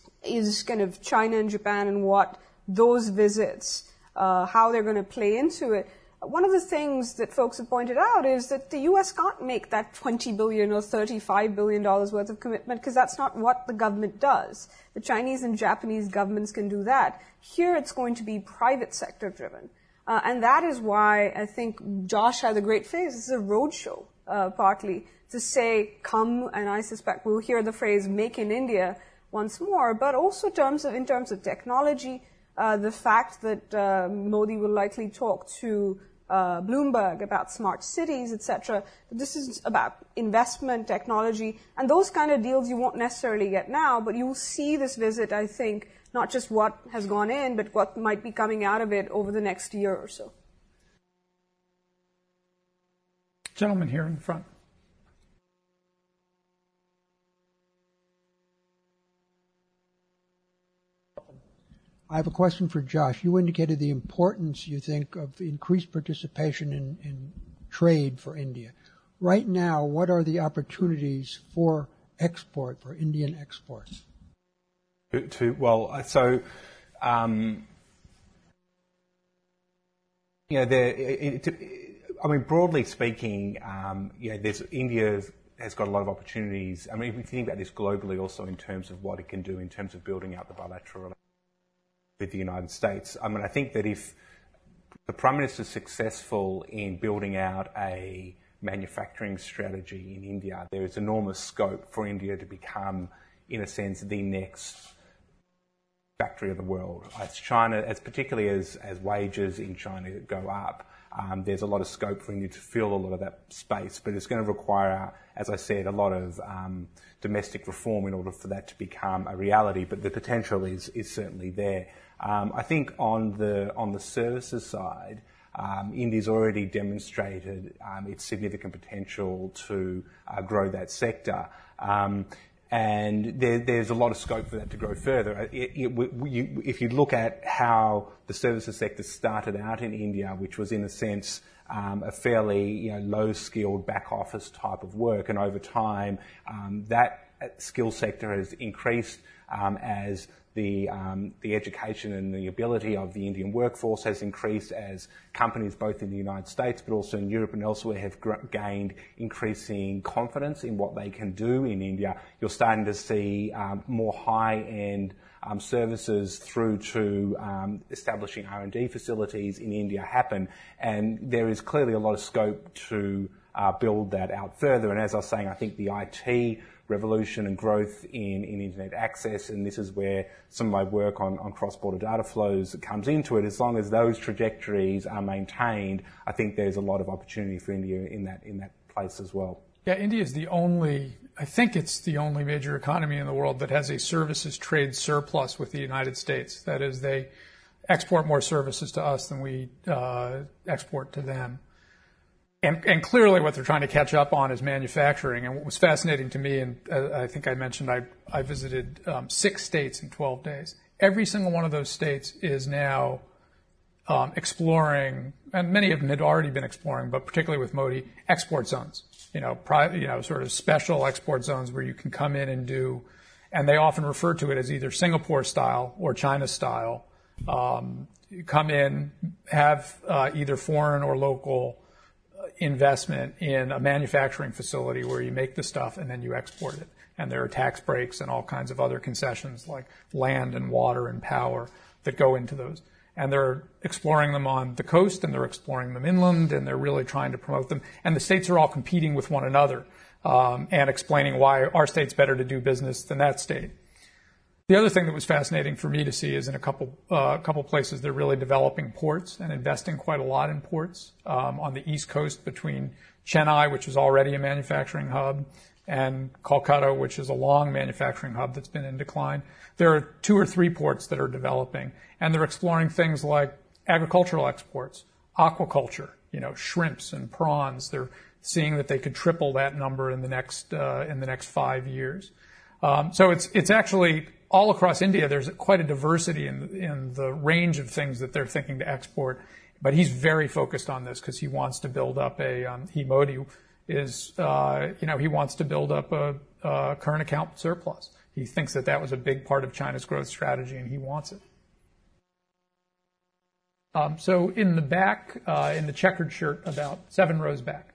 is kind of China and Japan and what those visits, uh, how they're going to play into it. One of the things that folks have pointed out is that the U S can't make that twenty billion dollars or thirty-five billion dollars worth of commitment because that's not what the government does. The Chinese and Japanese governments can do that. Here it's going to be private sector driven. Uh, and that is why I think Josh had a great phrase. This is a roadshow, uh, partly, to say, come, and I suspect we'll hear the phrase make in India once more, but also terms of, in terms of technology, uh, the fact that uh, Modi will likely talk to Uh, Bloomberg about smart cities, et cetera. This is about investment, technology, and those kind of deals you won't necessarily get now, but you'll see this visit, I think, not just what has gone in, but what might be coming out of it over the next year or so. Gentleman here in front. I have a question for Josh. You indicated the importance, you think, of increased participation in, in trade for India. Right now, what are the opportunities for export, for Indian exports? To, to well, so um, you know, there. It, it, I mean, broadly speaking, um, you know, there's India has got a lot of opportunities. I mean, if you think about this globally, also in terms of what it can do in terms of building out the bilateral with the United States. I mean, I think that if the Prime Minister is successful in building out a manufacturing strategy in India, there is enormous scope for India to become, in a sense, the next factory of the world. As China, as particularly as, as wages in China go up, um, there's a lot of scope for India to fill a lot of that space, but it's going to require, as I said, a lot of um, domestic reform in order for that to become a reality, but the potential is, is certainly there. Um, I think on the, on the services side, Um, India's already demonstrated um, its significant potential to uh, grow that sector. Um, and there, there's a lot of scope for that to grow further. It, it, you, if you look at how the services sector started out in India, which was in a sense um, a fairly you know, low-skilled back-office type of work, and over time um, that skill sector has increased um, as The, um, the education and the ability of the Indian workforce has increased as companies both in the United States but also in Europe and elsewhere have gr- gained increasing confidence in what they can do in India. You're starting to see um, more high-end um, services through to um, establishing R and D facilities in India happen, and there is clearly a lot of scope to uh, build that out further. And as I was saying, I think the I T revolution and growth in, in internet access, and this is where some of my work on, on cross-border data flows comes into it. As long as those trajectories are maintained, I think there's a lot of opportunity for India in that in that place as well. Yeah, India is the only, I think it's the only major economy in the world that has a services trade surplus with the United States. That is, they export more services to us than we uh, export to them. And, and clearly what they're trying to catch up on is manufacturing. And what was fascinating to me, and uh, I think I mentioned I, I visited um, six states in twelve days. Every single one of those states is now um, exploring, and many of them had already been exploring, but particularly with Modi, export zones. You know, pri- you know, sort of special export zones where you can come in and do, and they often refer to it as either Singapore style or China style. Um, you come in, have uh, either foreign or local investment in a manufacturing facility where you make the stuff and then you export it. And there are tax breaks and all kinds of other concessions like land and water and power that go into those. And they're exploring them on the coast and they're exploring them inland and they're really trying to promote them. And the states are all competing with one another um, and explaining why our state's better to do business than that state. The other thing that was fascinating for me to see is in a couple uh, couple places they're really developing ports and investing quite a lot in ports um, on the east coast between Chennai, which is already a manufacturing hub, and Kolkata, which is a long manufacturing hub that's been in decline. There are two or three ports that are developing, and they're exploring things like agricultural exports, aquaculture, you know, shrimps and prawns. They're seeing that they could triple that number in the next uh, in the next five years. Um, so it's it's actually all across India. There's quite a diversity in in the range of things that they're thinking to export. But he's very focused on this because he wants to build up a um, he Modi is uh, you know he wants to build up a, a current account surplus. He thinks that that was a big part of China's growth strategy, and he wants it. Um, so in the back, uh, in the checkered shirt, about seven rows back.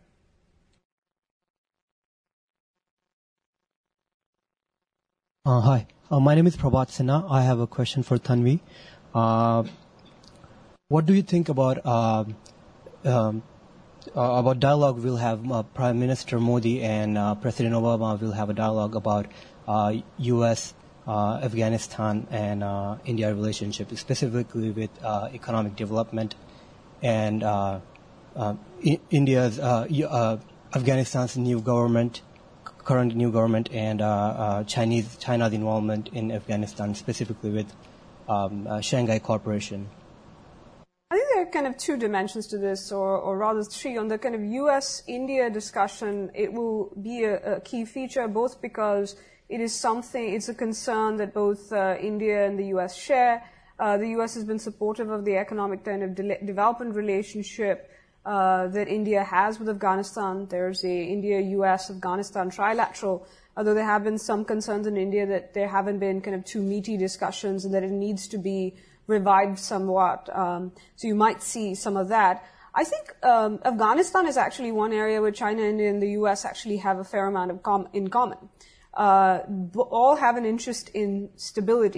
Uh, hi, uh, my name is Prabhat Sinha. I have a question for Tanvi. Uh, what do you think about uh, um, uh, about dialogue we'll have uh, Prime Minister Modi and uh, President Obama will have a dialogue about uh, U S, uh, Afghanistan, and uh, India relationship, specifically with uh, economic development and uh, uh, I- India's, uh, uh, Afghanistan's new government. Current new government and uh, uh, Chinese China's involvement in Afghanistan, specifically with um, uh, Shanghai Corporation. I think there are kind of two dimensions to this, or, or rather three. On the kind of U S India discussion, it will be a, a key feature, both because it is something, it's a concern that both uh, India and the U S share. Uh, the U S has been supportive of the economic kind of de- development relationship Uh, that India has with Afghanistan. There's a India-U S-Afghanistan trilateral, although there have been some concerns in India that there haven't been kind of too meaty discussions and that it needs to be revived somewhat. Um, so you might see some of that. I think um, Afghanistan is actually one area where China, India, and the U S actually have a fair amount of com- in common. Uh, all have an interest in stability.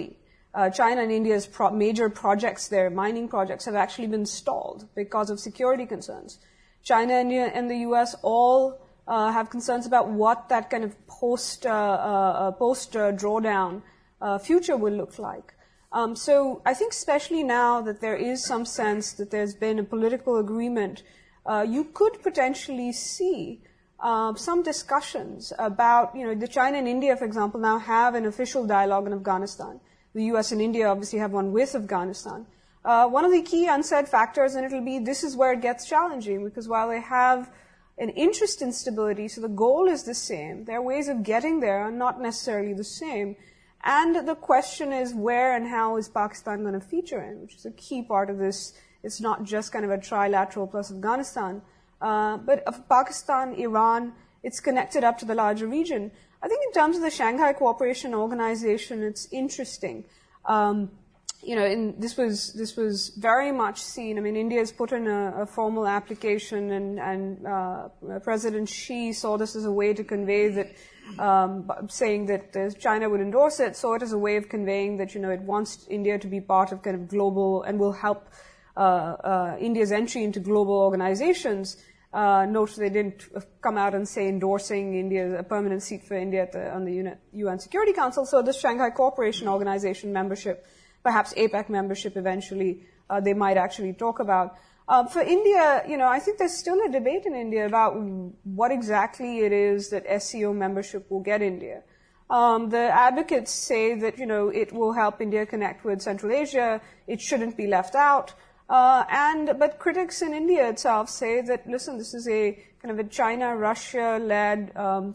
Uh, China and India's pro- major projects there, mining projects, have actually been stalled because of security concerns. China, India, and the U S all uh, have concerns about what that kind of post uh, uh, post uh, drawdown uh, future will look like. Um, so I think especially now that there is some sense that there's been a political agreement, uh, you could potentially see uh, some discussions about, you know, the China and India, for example, now have an official dialogue in Afghanistan. The U S and India obviously have one with Afghanistan. Uh, one of the key unsaid factors, and it'll be, this is where it gets challenging, because while they have an interest in stability, so the goal is the same, their ways of getting there are not necessarily the same. And the question is, where and how is Pakistan going to feature in, which is a key part of this. It's not just kind of a trilateral plus Afghanistan, uh, but of Pakistan, Iran, it's connected up to the larger region. I think in terms of the Shanghai Cooperation Organization, it's interesting. Um, you know, in, this was this was very much seen. I mean, India has put in a, a formal application, and, and uh, President Xi saw this as a way to convey that, um, saying that uh, China would endorse it, saw it as a way of conveying that, you know, it wants India to be part of kind of global and will help uh, uh, India's entry into global organizations. Uh, note they didn't come out and say endorsing India, a permanent seat for India at the, on the U N Security Council. So this Shanghai Cooperation Organization membership, perhaps APEC membership eventually, uh, they might actually talk about. Uh, for India, you know, I think there's still a debate in India about what exactly it is that S C O membership will get India. Um, the advocates say that, you know, it will help India connect with Central Asia. It shouldn't be left out. Uh, and, but critics in India itself say that, listen, this is a kind of a China-Russia-led, um,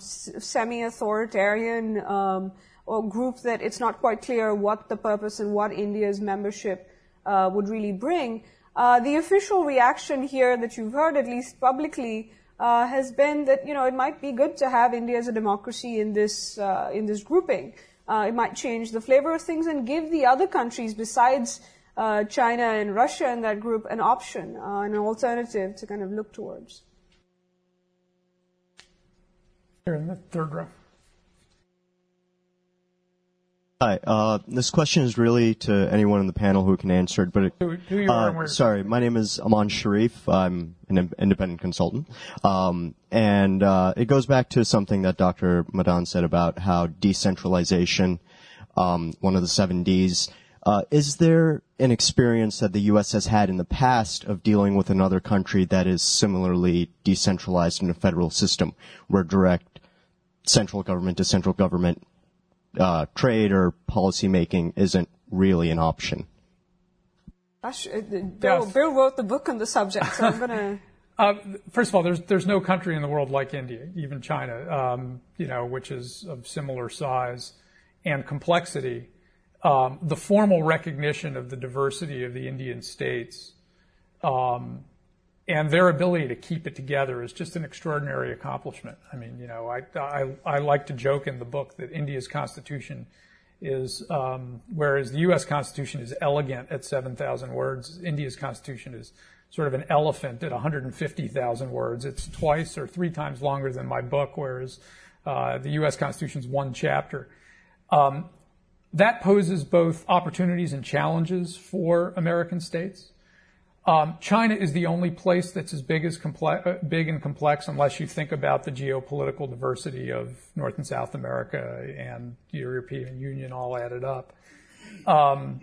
semi-authoritarian, um, or group that it's not quite clear what the purpose and what India's membership, uh, would really bring. Uh, the official reaction here that you've heard, at least publicly, uh, has been that, you know, it might be good to have India as a democracy in this, uh, in this grouping. Uh, it might change the flavor of things and give the other countries besides Uh, China and Russia in that group an option, uh, an alternative to kind of look towards. Here in the third row. Hi, uh, this question is really to anyone in the panel who can answer it, but it, who, who you are uh, and where sorry, my name is Aman Sharif. I'm an independent consultant, um, and uh, it goes back to something that Doctor Madan said about how decentralization, um, one of the seven Ds. Uh, is there an experience that the U S has had in the past of dealing with another country that is similarly decentralized in a federal system, where direct central government to central government uh, trade or policy making isn't really an option? Gosh, Bill, yes. Bill wrote the book on the subject, so I'm going to... Uh, first of all, there's there's no country in the world like India, even China, um, you know, which is of similar size and complexity. Um, the formal recognition of the diversity of the Indian states um, and their ability to keep it together is just an extraordinary accomplishment. I mean, you know, I, I, I like to joke in the book that India's constitution is, um, whereas the U S Constitution is elegant at seven thousand words, India's constitution is sort of an elephant at one hundred fifty thousand words. It's twice or three times longer than my book, whereas uh, the U S Constitution is one chapter. Um, That poses both opportunities and challenges for American states. Um, China is the only place that's as big as comple- uh, big and complex, unless you think about the geopolitical diversity of North and South America and the European Union all added up. Um,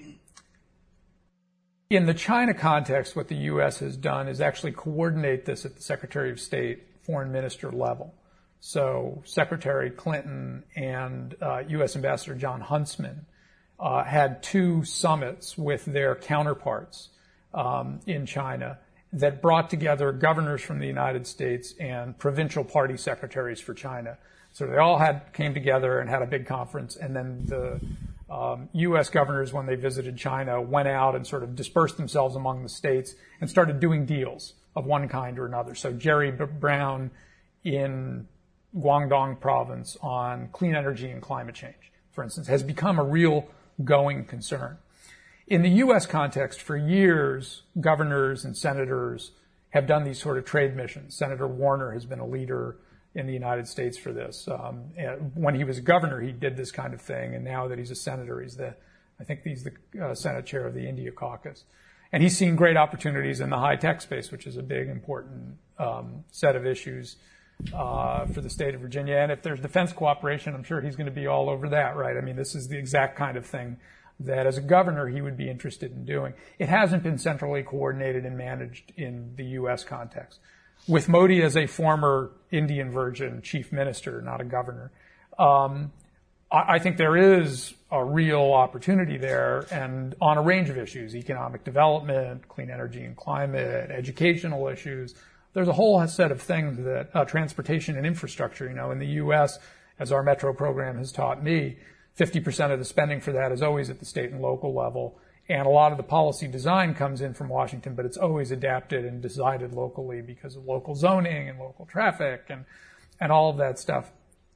in the China context, what the U S has done is actually coordinate this at the Secretary of State, Foreign Minister level. So Secretary Clinton and uh, U S Ambassador John Huntsman uh, had two summits with their counterparts um, in China that brought together governors from the United States and provincial party secretaries for China. So they all had came together and had a big conference, and then the um, U S governors, when they visited China, went out and sort of dispersed themselves among the states and started doing deals of one kind or another. So Jerry Brown in Guangdong province on clean energy and climate change, for instance, has become a real going concern. In the U S context, for years, governors and senators have done these sort of trade missions. Senator Warner has been a leader in the United States for this. Um, when he was governor, he did this kind of thing, and now that he's a senator, he's the I think he's the uh, Senate chair of the India caucus. And he's seen great opportunities in the high-tech space, which is a big, important um, set of issues uh, for the state of Virginia. And if there's defense cooperation, I'm sure he's going to be all over that, right? I mean, this is the exact kind of thing that as a governor he would be interested in doing. It hasn't been centrally coordinated and managed in the U S context. With Modi as a former Indian Virgin chief minister, not a governor, um, I, I think there is a real opportunity there, and on a range of issues: economic development, clean energy and climate, educational issues. There's a whole set of things that uh, transportation and infrastructure. You know, in the U S, as our Metro program has taught me, fifty percent of the spending for that is always at the state and local level. And a lot of the policy design comes in from Washington, but it's always adapted and decided locally because of local zoning and local traffic and, and all of that stuff.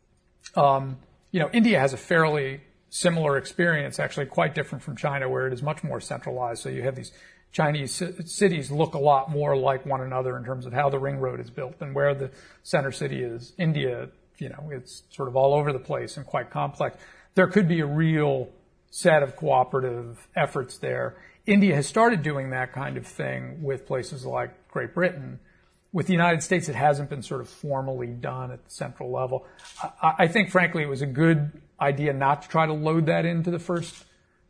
Um, you know, India has a fairly similar experience, actually quite different from China, where it is much more centralized. So you have these Chinese c- cities look a lot more like one another in terms of how the ring road is built and where the center city is. India, you know, it's sort of all over the place and quite complex. There could be a real set of cooperative efforts there. India has started doing that kind of thing with places like Great Britain. With the United States, it hasn't been sort of formally done at the central level. I, I think, frankly, it was a good idea not to try to load that into the first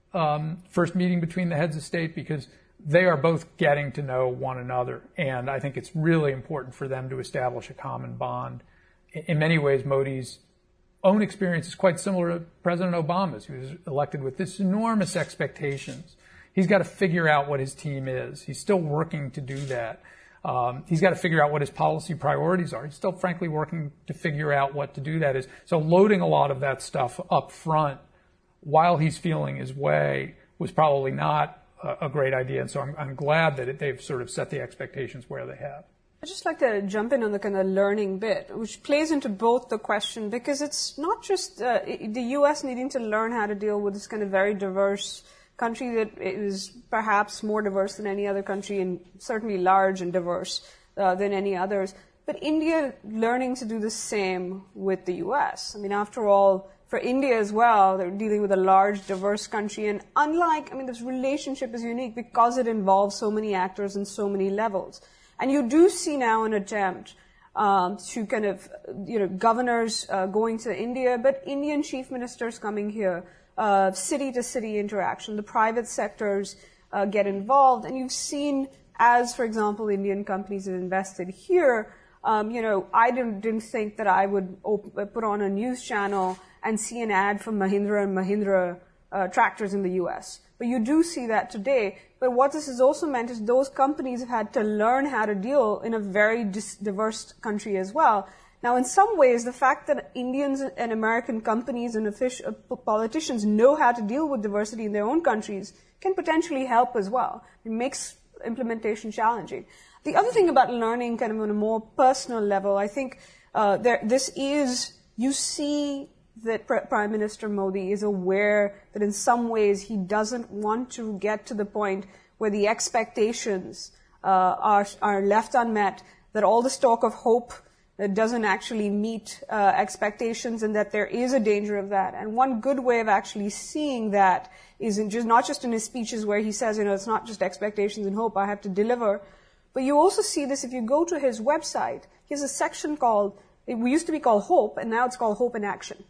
um, first meeting between the heads of state, because they are both getting to know one another. And I think it's really important for them to establish a common bond. In, in many ways, Modi's own experience is quite similar to President Obama's. He was elected with this enormous expectations. He's got to figure out what his team is. He's still working to do that. Um, he's got to figure out what his policy priorities are. He's still, frankly, working to figure out what to do that is. So loading a lot of that stuff up front while he's feeling his way was probably not a, a great idea. And so I'm, I'm glad that it, they've sort of set the expectations where they have. I'd just like to jump in on the kind of learning bit, which plays into both the question, because it's not just uh, the U S needing to learn how to deal with this kind of very diverse country that is perhaps more diverse than any other country and certainly large and diverse uh, than any others, but India learning to do the same with the U S. I mean, after all, for India as well, they're dealing with a large, diverse country, and unlike, I mean, this relationship is unique because it involves so many actors and so many levels. And you do see now an attempt um, to kind of, you know, governors uh, going to India, but Indian chief ministers coming here, uh, city-to-city interaction, the private sectors uh, get involved. And you've seen, as, for example, Indian companies have invested here, um, you know, I didn't, didn't think that I would op- put on a news channel and see an ad for Mahindra and Mahindra uh, tractors in the U S. But you do see that today. But what this has also meant is those companies have had to learn how to deal in a very dis- diverse country as well. Now, in some ways, the fact that Indians and American companies and official, uh, politicians know how to deal with diversity in their own countries can potentially help as well. It makes implementation challenging. The other thing about learning kind of on a more personal level, I think uh, there, this is, you see that Prime Minister Modi is aware that in some ways he doesn't want to get to the point where the expectations uh, are, are left unmet, that all this talk of hope that doesn't actually meet uh, expectations, and that there is a danger of that. And one good way of actually seeing that is in just not just in his speeches where he says, you know, it's not just expectations and hope, I have to deliver. But you also see this if you go to his website. He has a section called, it used to be called Hope, and now it's called Hope in Action.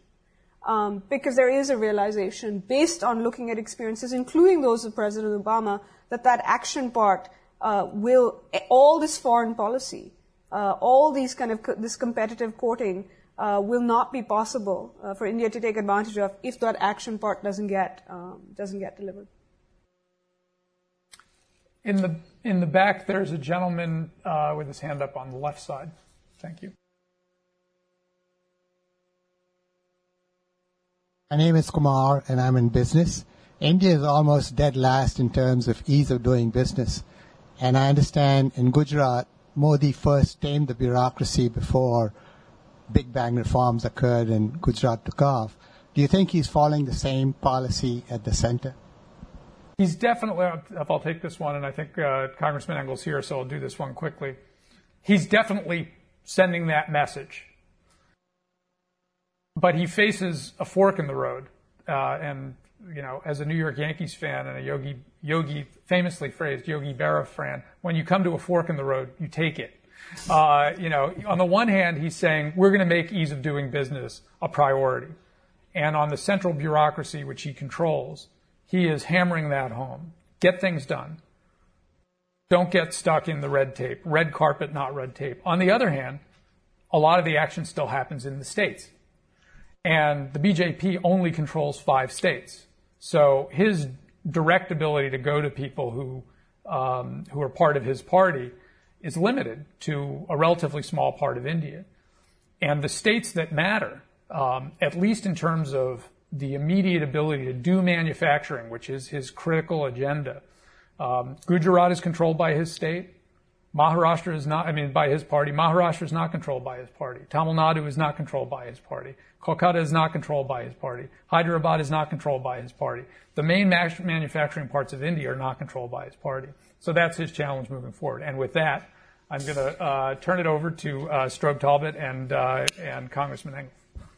Um, because there is a realization based on looking at experiences, including those of President Obama, that that action part uh, will, all this foreign policy, uh, all these kind of, co- this competitive courting uh, will not be possible uh, for India to take advantage of if that action part doesn't get, um, doesn't get delivered. In the, in the back, there's a gentleman uh, with his hand up on the left side. Thank you. My name is Kumar, and I'm in business. India is almost dead last in terms of ease of doing business. And I understand in Gujarat, Modi first tamed the bureaucracy before big bang reforms occurred and Gujarat took off. Do you think he's following the same policy at the center? He's definitely, if I'll take this one, and I think uh, Congressman Engel's here, so I'll do this one quickly. He's definitely sending that message. But he faces a fork in the road, uh, and you know, as a New York Yankees fan and a Yogi, Yogi famously phrased Yogi Berra fan, when you come to a fork in the road, you take it. Uh, you know, on the one hand, he's saying we're going to make ease of doing business a priority. And on the central bureaucracy, which he controls, he is hammering that home. Get things done. Don't get stuck in the red tape. Red carpet, not red tape. On the other hand, a lot of the action still happens in the states. And the B J P only controls five states. So his direct ability to go to people who um, who are part of his party is limited to a relatively small part of India. And the states that matter, um, at least in terms of the immediate ability to do manufacturing, which is his critical agenda, um, Gujarat is controlled by his state. Maharashtra is not, I mean, by his party. Maharashtra is not controlled by his party. Tamil Nadu is not controlled by his party. Kolkata is not controlled by his party. Hyderabad is not controlled by his party. The main manufacturing parts of India are not controlled by his party. So that's his challenge moving forward. And with that, I'm going to uh, turn it over to uh, Strobe Talbott and, uh, and Congressman Engel.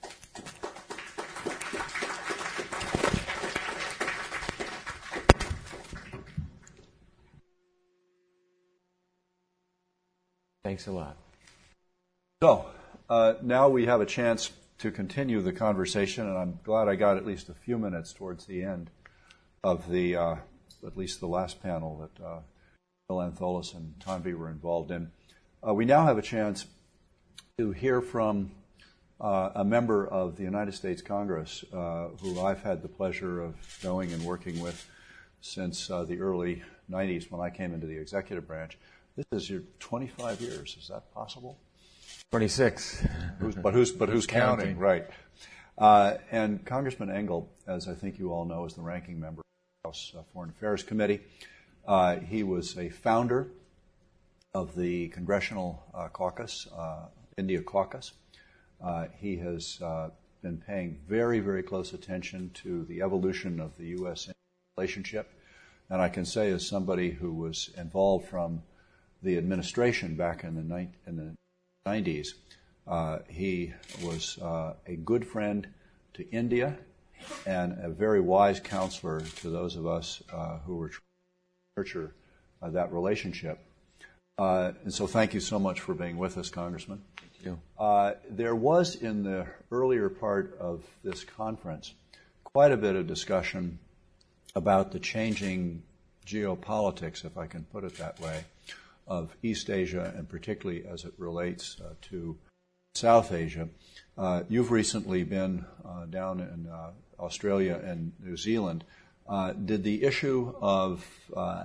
Thanks a lot. So uh, now we have a chance to continue the conversation, and I'm glad I got at least a few minutes towards the end of the, uh, at least the last panel that uh, Bill Antholis and Tanvi were involved in. Uh, we now have a chance to hear from uh, a member of the United States Congress uh, who I've had the pleasure of knowing and working with since uh, the early nineties when I came into the executive branch. This is your twenty-five years. Is that possible? twenty-six. Who's, but who's but who's counting? counting? Right. Uh, and Congressman Engel, as I think you all know, is the ranking member of the House uh, Foreign Affairs Committee. Uh, he was a founder of the Congressional uh, Caucus, uh, India Caucus. Uh, he has uh, been paying very, very close attention to the evolution of the U S relationship. And I can say, as somebody who was involved from the administration back in the, ni- in the nineties, uh, he was uh, a good friend to India and a very wise counselor to those of us uh, who were trying to nurture uh, that relationship. Uh, and so thank you so much for being with us, Congressman. Thank you. Uh, there was in the earlier part of this conference quite a bit of discussion about the changing geopolitics, if I can put it that way, of East Asia, and particularly as it relates uh, to South Asia. Uh, you've recently been uh, down in uh, Australia and New Zealand. Uh, did the issue of uh,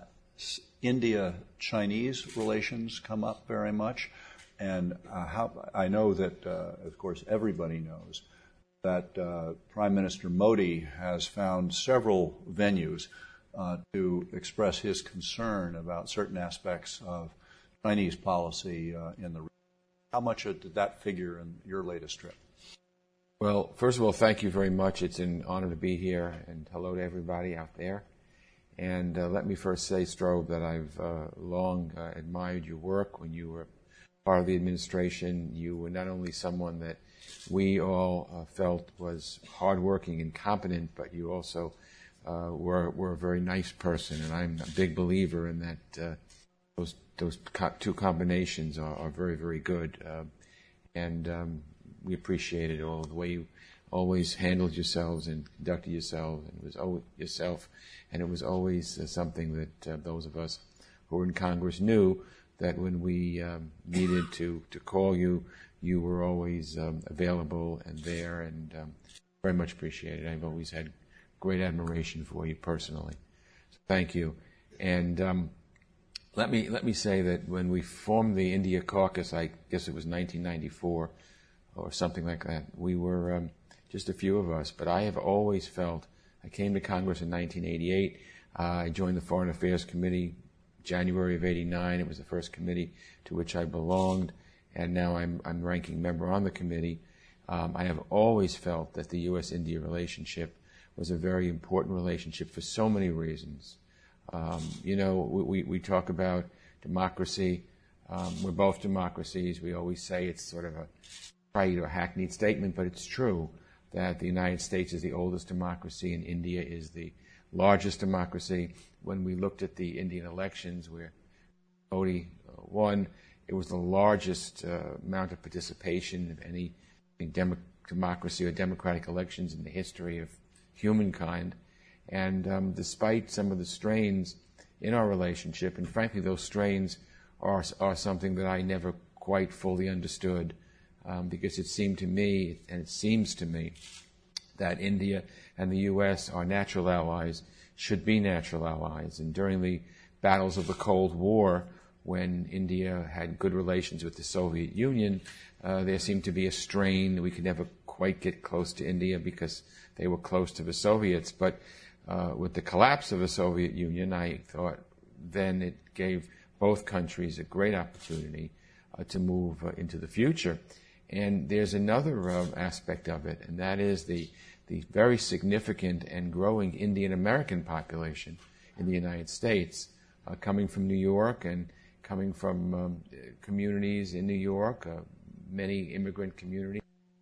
India-Chinese relations come up very much? And uh, how, I know that, uh, of course, everybody knows that uh, Prime Minister Modi has found several venues uh, to express his concern about certain aspects of Chinese policy uh, in the region. How much did that figure in your latest trip? Well, first of all, thank you very much. It's an honor to be here, and hello to everybody out there. And uh, let me first say, Strobe, that I've uh, long uh, admired your work when you were part of the administration. You were not only someone that we all uh, felt was hardworking and competent, but you also uh, were, were a very nice person. And I'm a big believer in that uh, those those co- two combinations are, are very, very good. Uh, and um, we appreciated all the way you always handled yourselves and conducted yourselves, and it was always yourself, and it was always uh, something that uh, those of us who were in Congress knew that when we um, needed to, to call you, you were always um, available and there, and um, very much appreciated. I've always had great admiration for you personally. So thank you. And um, let me let me say that when we formed the India Caucus, I guess it was nineteen ninety-four or something like that, we were um, just a few of us. But I have always felt, I came to Congress in nineteen eighty-eight. Uh, I joined the Foreign Affairs Committee January of eighty-nine. It was the first committee to which I belonged, and now I'm, I'm ranking member on the committee. Um, I have always felt that the U S India relationship was a very important relationship for so many reasons. Um, you know, we, we, we talk about democracy. Um, we're both democracies. We always say it's sort of a trite or hackneyed statement, but it's true that the United States is the oldest democracy and India is the largest democracy. When we looked at the Indian elections where Modi uh, won, it was the largest uh, amount of participation of any dem- democracy or democratic elections in the history of humankind. And um, despite some of the strains in our relationship, and frankly those strains are, are something that I never quite fully understood, um, because it seemed to me, and it seems to me, that India and the U S are natural allies, should be natural allies. And during the battles of the Cold War, when India had good relations with the Soviet Union, uh, there seemed to be a strain. We could never quite get close to India because they were close to the Soviets. But uh, with the collapse of the Soviet Union, I thought then it gave both countries a great opportunity uh, to move uh, into the future. And there's another uh, aspect of it, and that is the, the very significant and growing Indian American population in the United States, uh, coming from New York and coming from um, communities in New York, uh, many immigrant communities.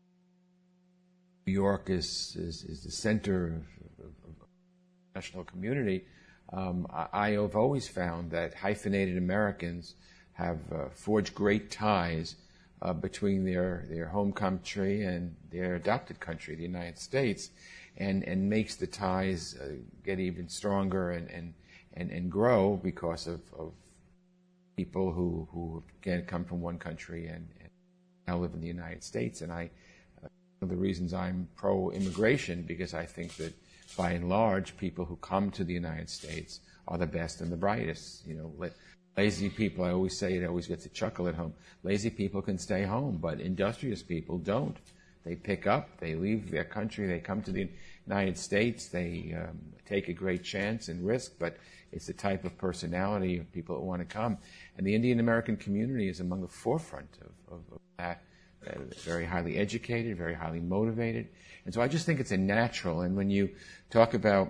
New York is, is, is the center of, of, of the national community. Um, I, I have always found that hyphenated Americans have uh, forged great ties uh, between their, their home country and their adopted country, the United States, and, and makes the ties uh, get even stronger and, and, and, and grow because of, of people who, who again come from one country and, and now live in the United States. And I, uh, one of the reasons I'm pro-immigration, because I think that by and large, people who come to the United States are the best and the brightest. You know, let, lazy people, I always say it, I always get to chuckle at home. Lazy people can stay home, but industrious people don't. They pick up, they leave their country, they come to the United States, they um, take a great chance and risk, but it's the type of personality of people that want to come. And the Indian American community is among the forefront of, of, of that. Uh, very highly educated, very highly motivated. And so I just think it's a natural. And when you talk about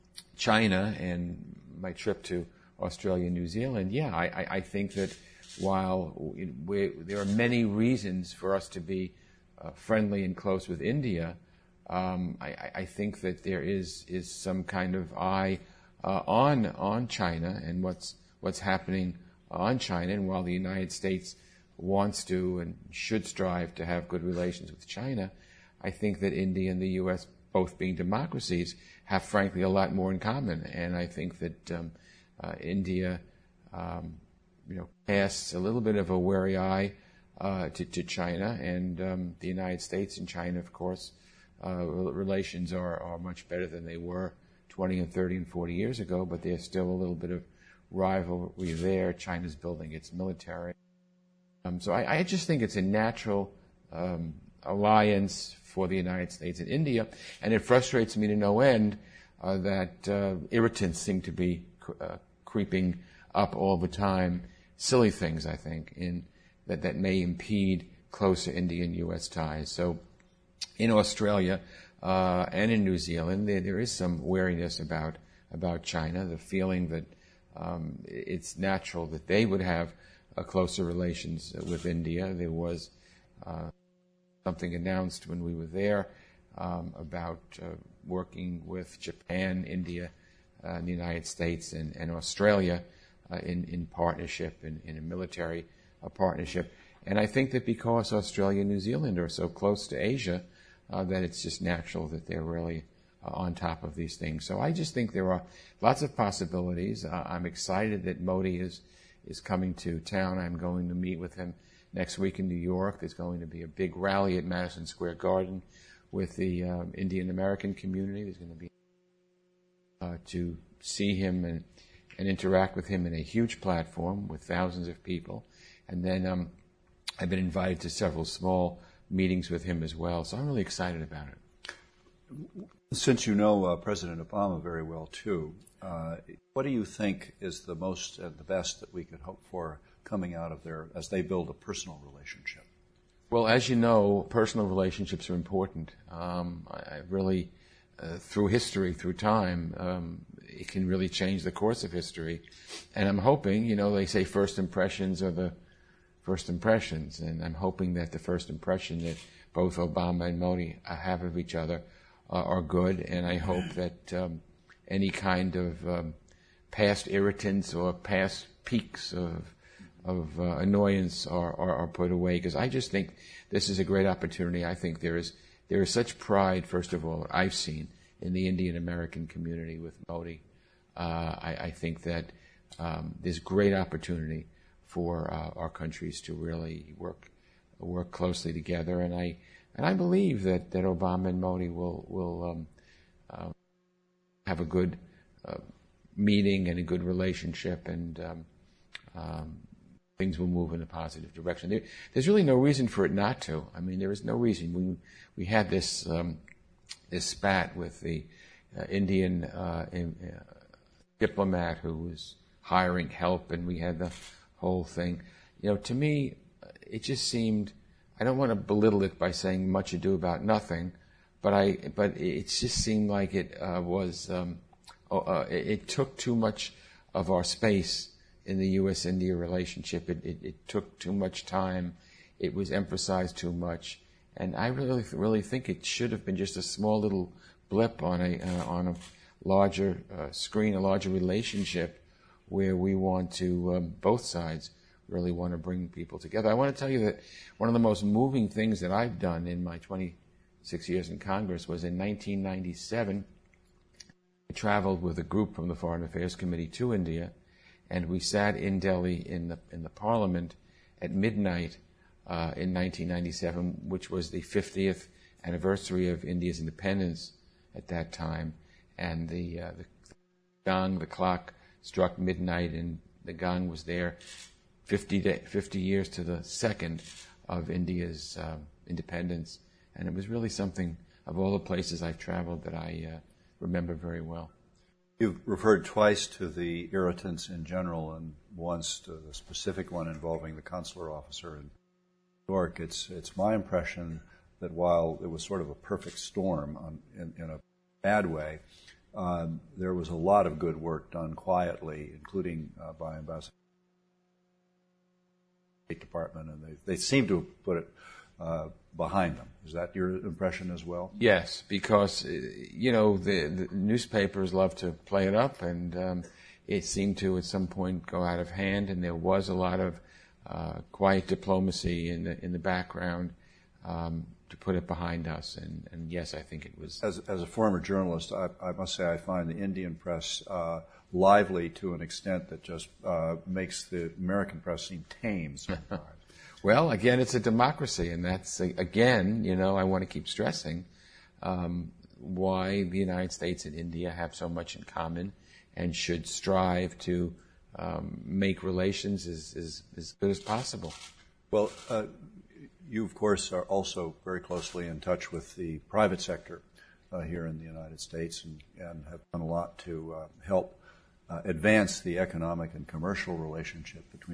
China and my trip to Australia and New Zealand, yeah, I, I, I think that while we, there are many reasons for us to be uh, friendly and close with India, um, I, I think that there is, is some kind of eye uh, on on China and what's what's happening on China. And while the United States wants to and should strive to have good relations with China, I think that India and the U S, both being democracies, have frankly a lot more in common. And I think that um, uh, India, um, you know, casts a little bit of a wary eye uh, to, to China, and um, the United States and China, of course, uh, relations are, are much better than they were twenty and thirty and forty years ago, but there's still a little bit of rivalry there. China's building its military. Um, so I, I just think it's a natural um, alliance for the United States and India, and it frustrates me to no end uh, that uh, irritants seem to be uh, creeping up all the time. Silly things, I think, in that, that may impede closer Indian-U S ties. So in Australia uh, and in New Zealand, there, there is some wariness about about China, the feeling that um, it's natural that they would have uh, closer relations with India. There was uh, something announced when we were there um, about uh, working with Japan, India, uh, and the United States, and, and Australia uh, in, in partnership, in, in a military uh, partnership. And I think that because Australia and New Zealand are so close to Asia, uh, that it's just natural that they're really uh, on top of these things. So I just think there are lots of possibilities. Uh, I'm excited that Modi is is coming to town. I'm going to meet with him next week in New York. There's going to be a big rally at Madison Square Garden with the um, Indian American community. There's going to be uh, to see him and, and interact with him in a huge platform with thousands of people. And then um, I've been invited to several small meetings with him as well. So I'm really excited about it. Since you know uh, President Obama very well, too, uh, what do you think is the most and uh, the best that we could hope for coming out of there as they build a personal relationship? Well, as you know, personal relationships are important. Um, I, I really, uh, through history, through time, um, it can really change the course of history. And I'm hoping, you know, they say first impressions are the first impressions, and I'm hoping that the first impression that both Obama and Modi have of each other uh, are good, and I hope that um, any kind of um, past irritants or past peaks of of uh, annoyance are, are, are put away, because I just think this is a great opportunity. I think there is there is such pride, first of all, I've seen in the Indian American community with Modi. Uh, I, I think that um, there's great opportunity for uh, our countries to really work work closely together, and I and I believe that, that Obama and Modi will will um, uh, have a good uh, meeting and a good relationship, and um, um, things will move in a positive direction. There, there's really no reason for it not to. I mean, there is no reason. We we had this um, this spat with the uh, Indian uh, in, uh, diplomat who was hiring help, and we had the whole thing. You know, to me, it just seemed. I don't want to belittle it by saying much ado about nothing, but I but it just seemed like it uh, was. Um, uh, it, it took too much of our space in the U S India relationship. It, it, it took too much time. It was emphasized too much, and I really, really think it should have been just a small little blip on a uh, on a larger uh, screen, a larger relationship, where we want to um, both sides really want to bring people together. I want to tell you that one of the most moving things that I've done in my twenty-six years in Congress was in nineteen ninety-seven. I traveled with a group from the Foreign Affairs Committee to India, and we sat in Delhi in the in the Parliament at midnight uh, in nineteen ninety-seven, which was the fiftieth anniversary of India's independence at that time. And the uh, the gong, the clock struck midnight, and the gong was there, fifty, day, fifty years to the second of India's uh, independence, and it was really something. Of all the places I've traveled, that I uh, remember very well. You've referred twice to the irritants in general, and once to the specific one involving the consular officer in New York. It's it's my impression that while it was sort of a perfect storm on, in, in a bad way, um, there was a lot of good work done quietly, including uh, by Ambassador State Department, and they they seem to have put it uh, behind them. Is that your impression as well? Yes, because you know the, the newspapers love to play it up, and um, it seemed to at some point go out of hand, and there was a lot of uh, quiet diplomacy in the in the background um, to put it behind us. And, and yes, I think it was. As as a former journalist, I, I must say I find the Indian press uh, lively to an extent that just uh, makes the American press seem tame sometimes. Well, again, it's a democracy, and that's, again, you know, I want to keep stressing um, why the United States and India have so much in common and should strive to um, make relations as, as, as good as possible. Well, uh, you, of course, are also very closely in touch with the private sector uh, here in the United States, and, and have done a lot to uh, help uh, advance the economic and commercial relationship between.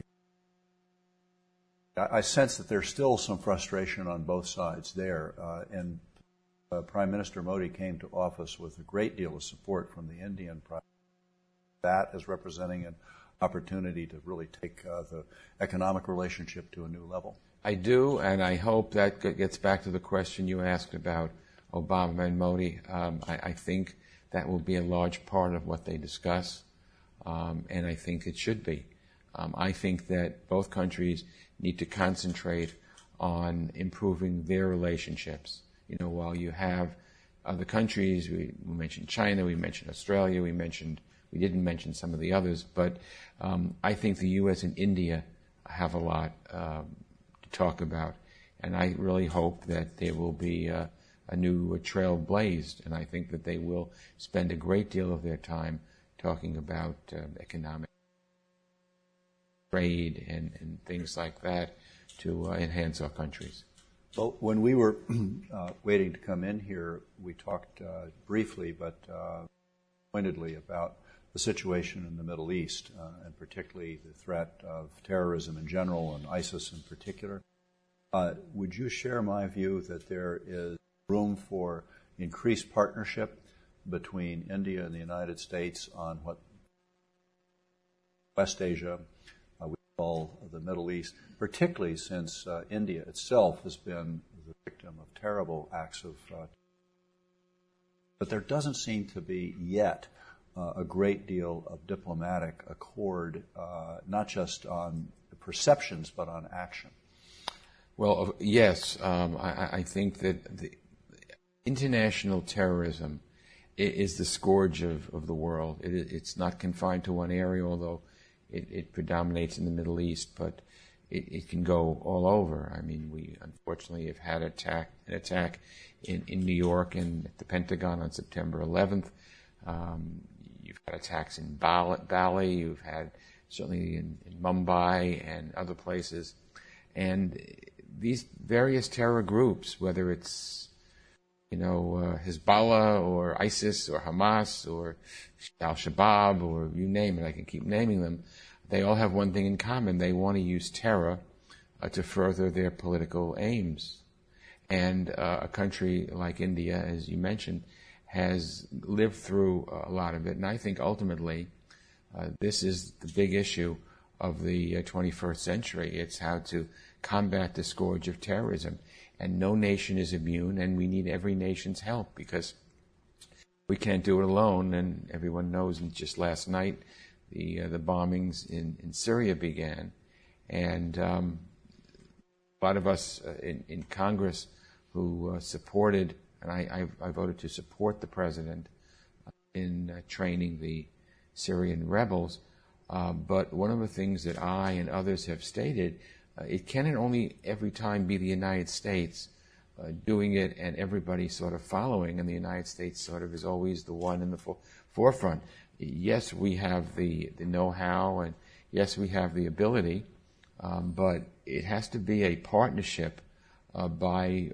I sense that there's still some frustration on both sides there, uh, and uh, Prime Minister Modi came to office with a great deal of support from the Indian private. That is representing an opportunity to really take uh, the economic relationship to a new level. I do, and I hope that gets back to the question you asked about Obama and Modi. Um, I, I think that will be a large part of what they discuss, um, and I think it should be. Um, I think that both countries need to concentrate on improving their relationships. You know, while you have other countries, we, we mentioned China, we mentioned Australia, we mentioned, we didn't mention some of the others, but um, I think the U S and India have a lot um, to talk about, and I really hope that there will be a, a new trail blazed, and I think that they will spend a great deal of their time talking about uh, economic trade and, and things like that to uh, enhance our countries. Well, when we were uh, waiting to come in here, we talked uh, briefly but uh, pointedly about the situation in the Middle East, uh, and particularly the threat of terrorism in general and ISIS in particular. Uh, would you share my view that there is room for increased partnership between India and the United States on what West Asia, uh, we call the Middle East, particularly since uh, India itself has been the victim of terrible acts of. Uh, but there doesn't seem to be yet uh, a great deal of diplomatic accord, uh, not just on perceptions but on action. Well, yes, um, I, I think that the international terrorism is the scourge of, of the world. It, it's not confined to one area, although it, it predominates in the Middle East, but it, it can go all over. I mean, we unfortunately have had attack, an attack in, in New York and at the Pentagon on September eleventh. Um, you've had attacks in Bali, you've had certainly in, in Mumbai and other places. And these various terror groups, whether it's you know, uh, Hezbollah or ISIS or Hamas or Al-Shabaab or you name it, I can keep naming them, they all have one thing in common. They want to use terror uh, to further their political aims. And uh, a country like India, as you mentioned, has lived through a lot of it. And I think ultimately uh, this is the big issue of the uh, twenty-first century. It's how to combat the scourge of terrorism. And no nation is immune, and we need every nation's help because we can't do it alone. And everyone knows just last night the uh, the bombings in, in Syria began. And um, a lot of us uh, in, in Congress who uh, supported, and I, I, I voted to support the president in uh, training the Syrian rebels. Uh, but one of the things that I and others have stated, Uh, it cannot only every time be the United States uh, doing it and everybody sort of following, and the United States sort of is always the one in the fo- forefront. Yes, we have the, the know-how, and yes, we have the ability, um, but it has to be a partnership uh, by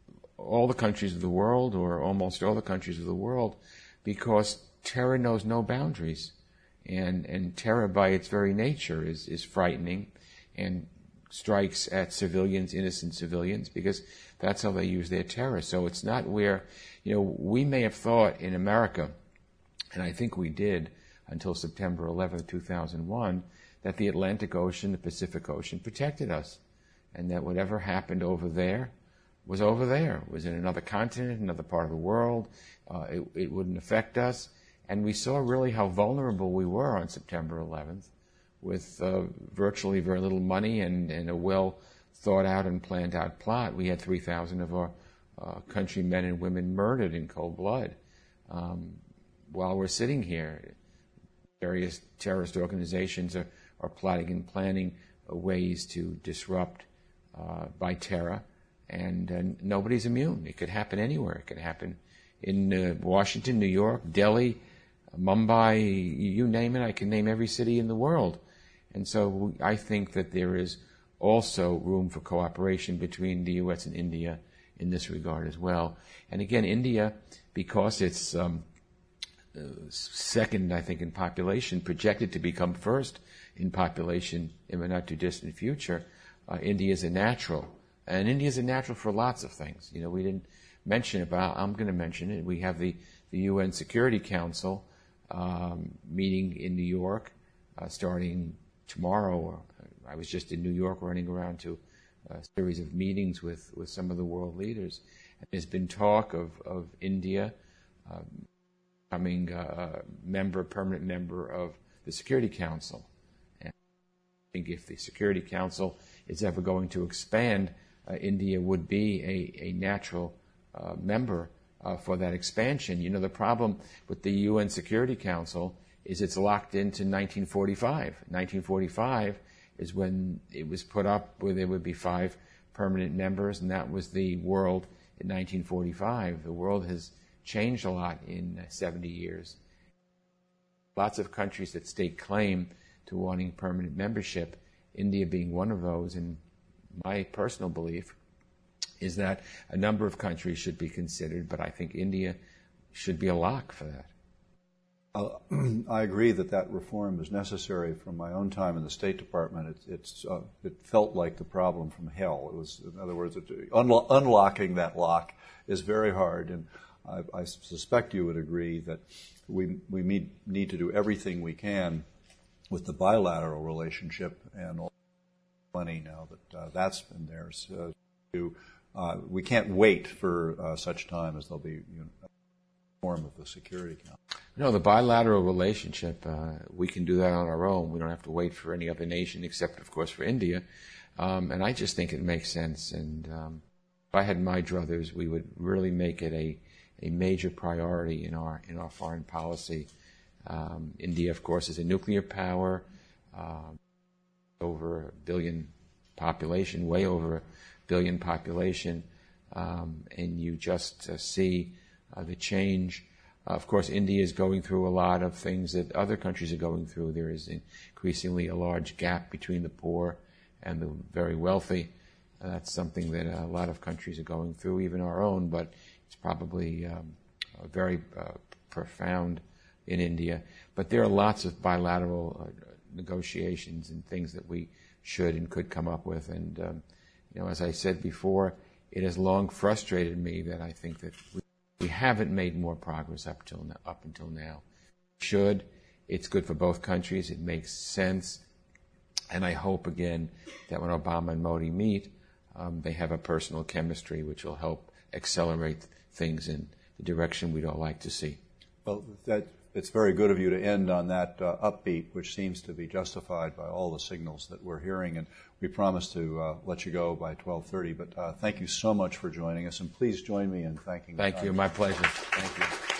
all the countries of the world, or almost all the countries of the world, because terror knows no boundaries. And, and terror by its very nature is, is frightening and strikes at civilians, innocent civilians, because that's how they use their terror. So it's not where, you know, we may have thought in America, and I think we did until September eleventh, two thousand one, that the Atlantic Ocean, the Pacific Ocean protected us, and that whatever happened over there was over there, was in another continent, another part of the world. Uh, it, it wouldn't affect us. And we saw really how vulnerable we were on September eleventh. With uh, virtually very little money and, and a well thought out and planned out plot. We had three thousand of our uh, countrymen and women murdered in cold blood. Um, while we're sitting here, various terrorist organizations are, are plotting and planning uh, ways to disrupt uh, by terror, and uh, nobody's immune. It could happen anywhere. It could happen in uh, Washington, New York, Delhi, Mumbai, you name it. I can name every city in the world. And so I think that there is also room for cooperation between the U S and India in this regard as well. And again, India, because it's um, uh, second, I think, in population, projected to become first in population in the not too distant future, uh, India is a natural. And India is a natural for lots of things. You know, we didn't mention about, I'm going to mention it, we have the, the U N Security Council um, meeting in New York uh, starting tomorrow. I was just in New York running around to a series of meetings with, with some of the world leaders. And there's been talk of, of India um, becoming a member, permanent member of the Security Council. And I think if the Security Council is ever going to expand, uh, India would be a, a natural uh, member uh, for that expansion. You know, the problem with the U N Security Council is it's locked into nineteen forty-five. nineteen forty-five is when it was put up where there would be five permanent members, and that was the world in nineteen forty-five. The world has changed a lot in seventy years. Lots of countries that stake claim to wanting permanent membership, India being one of those, and my personal belief is that a number of countries should be considered, but I think India should be a lock for that. Uh, I agree that that reform is necessary. From my own time in the State Department, it, it's, uh, it felt like the problem from hell. It was, in other words, it, unlo- unlocking that lock is very hard, and I, I suspect you would agree that we we need, need to do everything we can with the bilateral relationship and all the money now that uh, that's been there, so to uh, we can't wait for uh, such time as there'll be you know, a form of the Security Council. No, the bilateral relationship, uh, we can do that on our own. We don't have to wait for any other nation, except, of course, for India. Um, and I just think it makes sense. And um, if I had my druthers, we would really make it a, a major priority in our in our foreign policy. Um, India, of course, is a nuclear power, uh, over a billion population, way over a billion population, um, and you just uh, see uh, the change. Uh, of course, India is going through a lot of things that other countries are going through. There is increasingly a large gap between the poor and the very wealthy. Uh, that's something that a lot of countries are going through, even our own, but it's probably um, very uh, profound in India. But there are lots of bilateral uh, negotiations and things that we should and could come up with. And, um, you know, as I said before, it has long frustrated me that I think that we, we haven't made more progress up till now, up until now. Should. It's good for both countries. It makes sense. And I hope, again, that when Obama and Modi meet, um, they have a personal chemistry which will help accelerate things in the direction we'd all like to see. Well, that, it's very good of you to end on that uh, upbeat, which seems to be justified by all the signals that we're hearing. And we promise to uh, let you go by twelve thirty. But uh, thank you so much for joining us. And please join me in thanking Thank you. My pleasure. Thank you.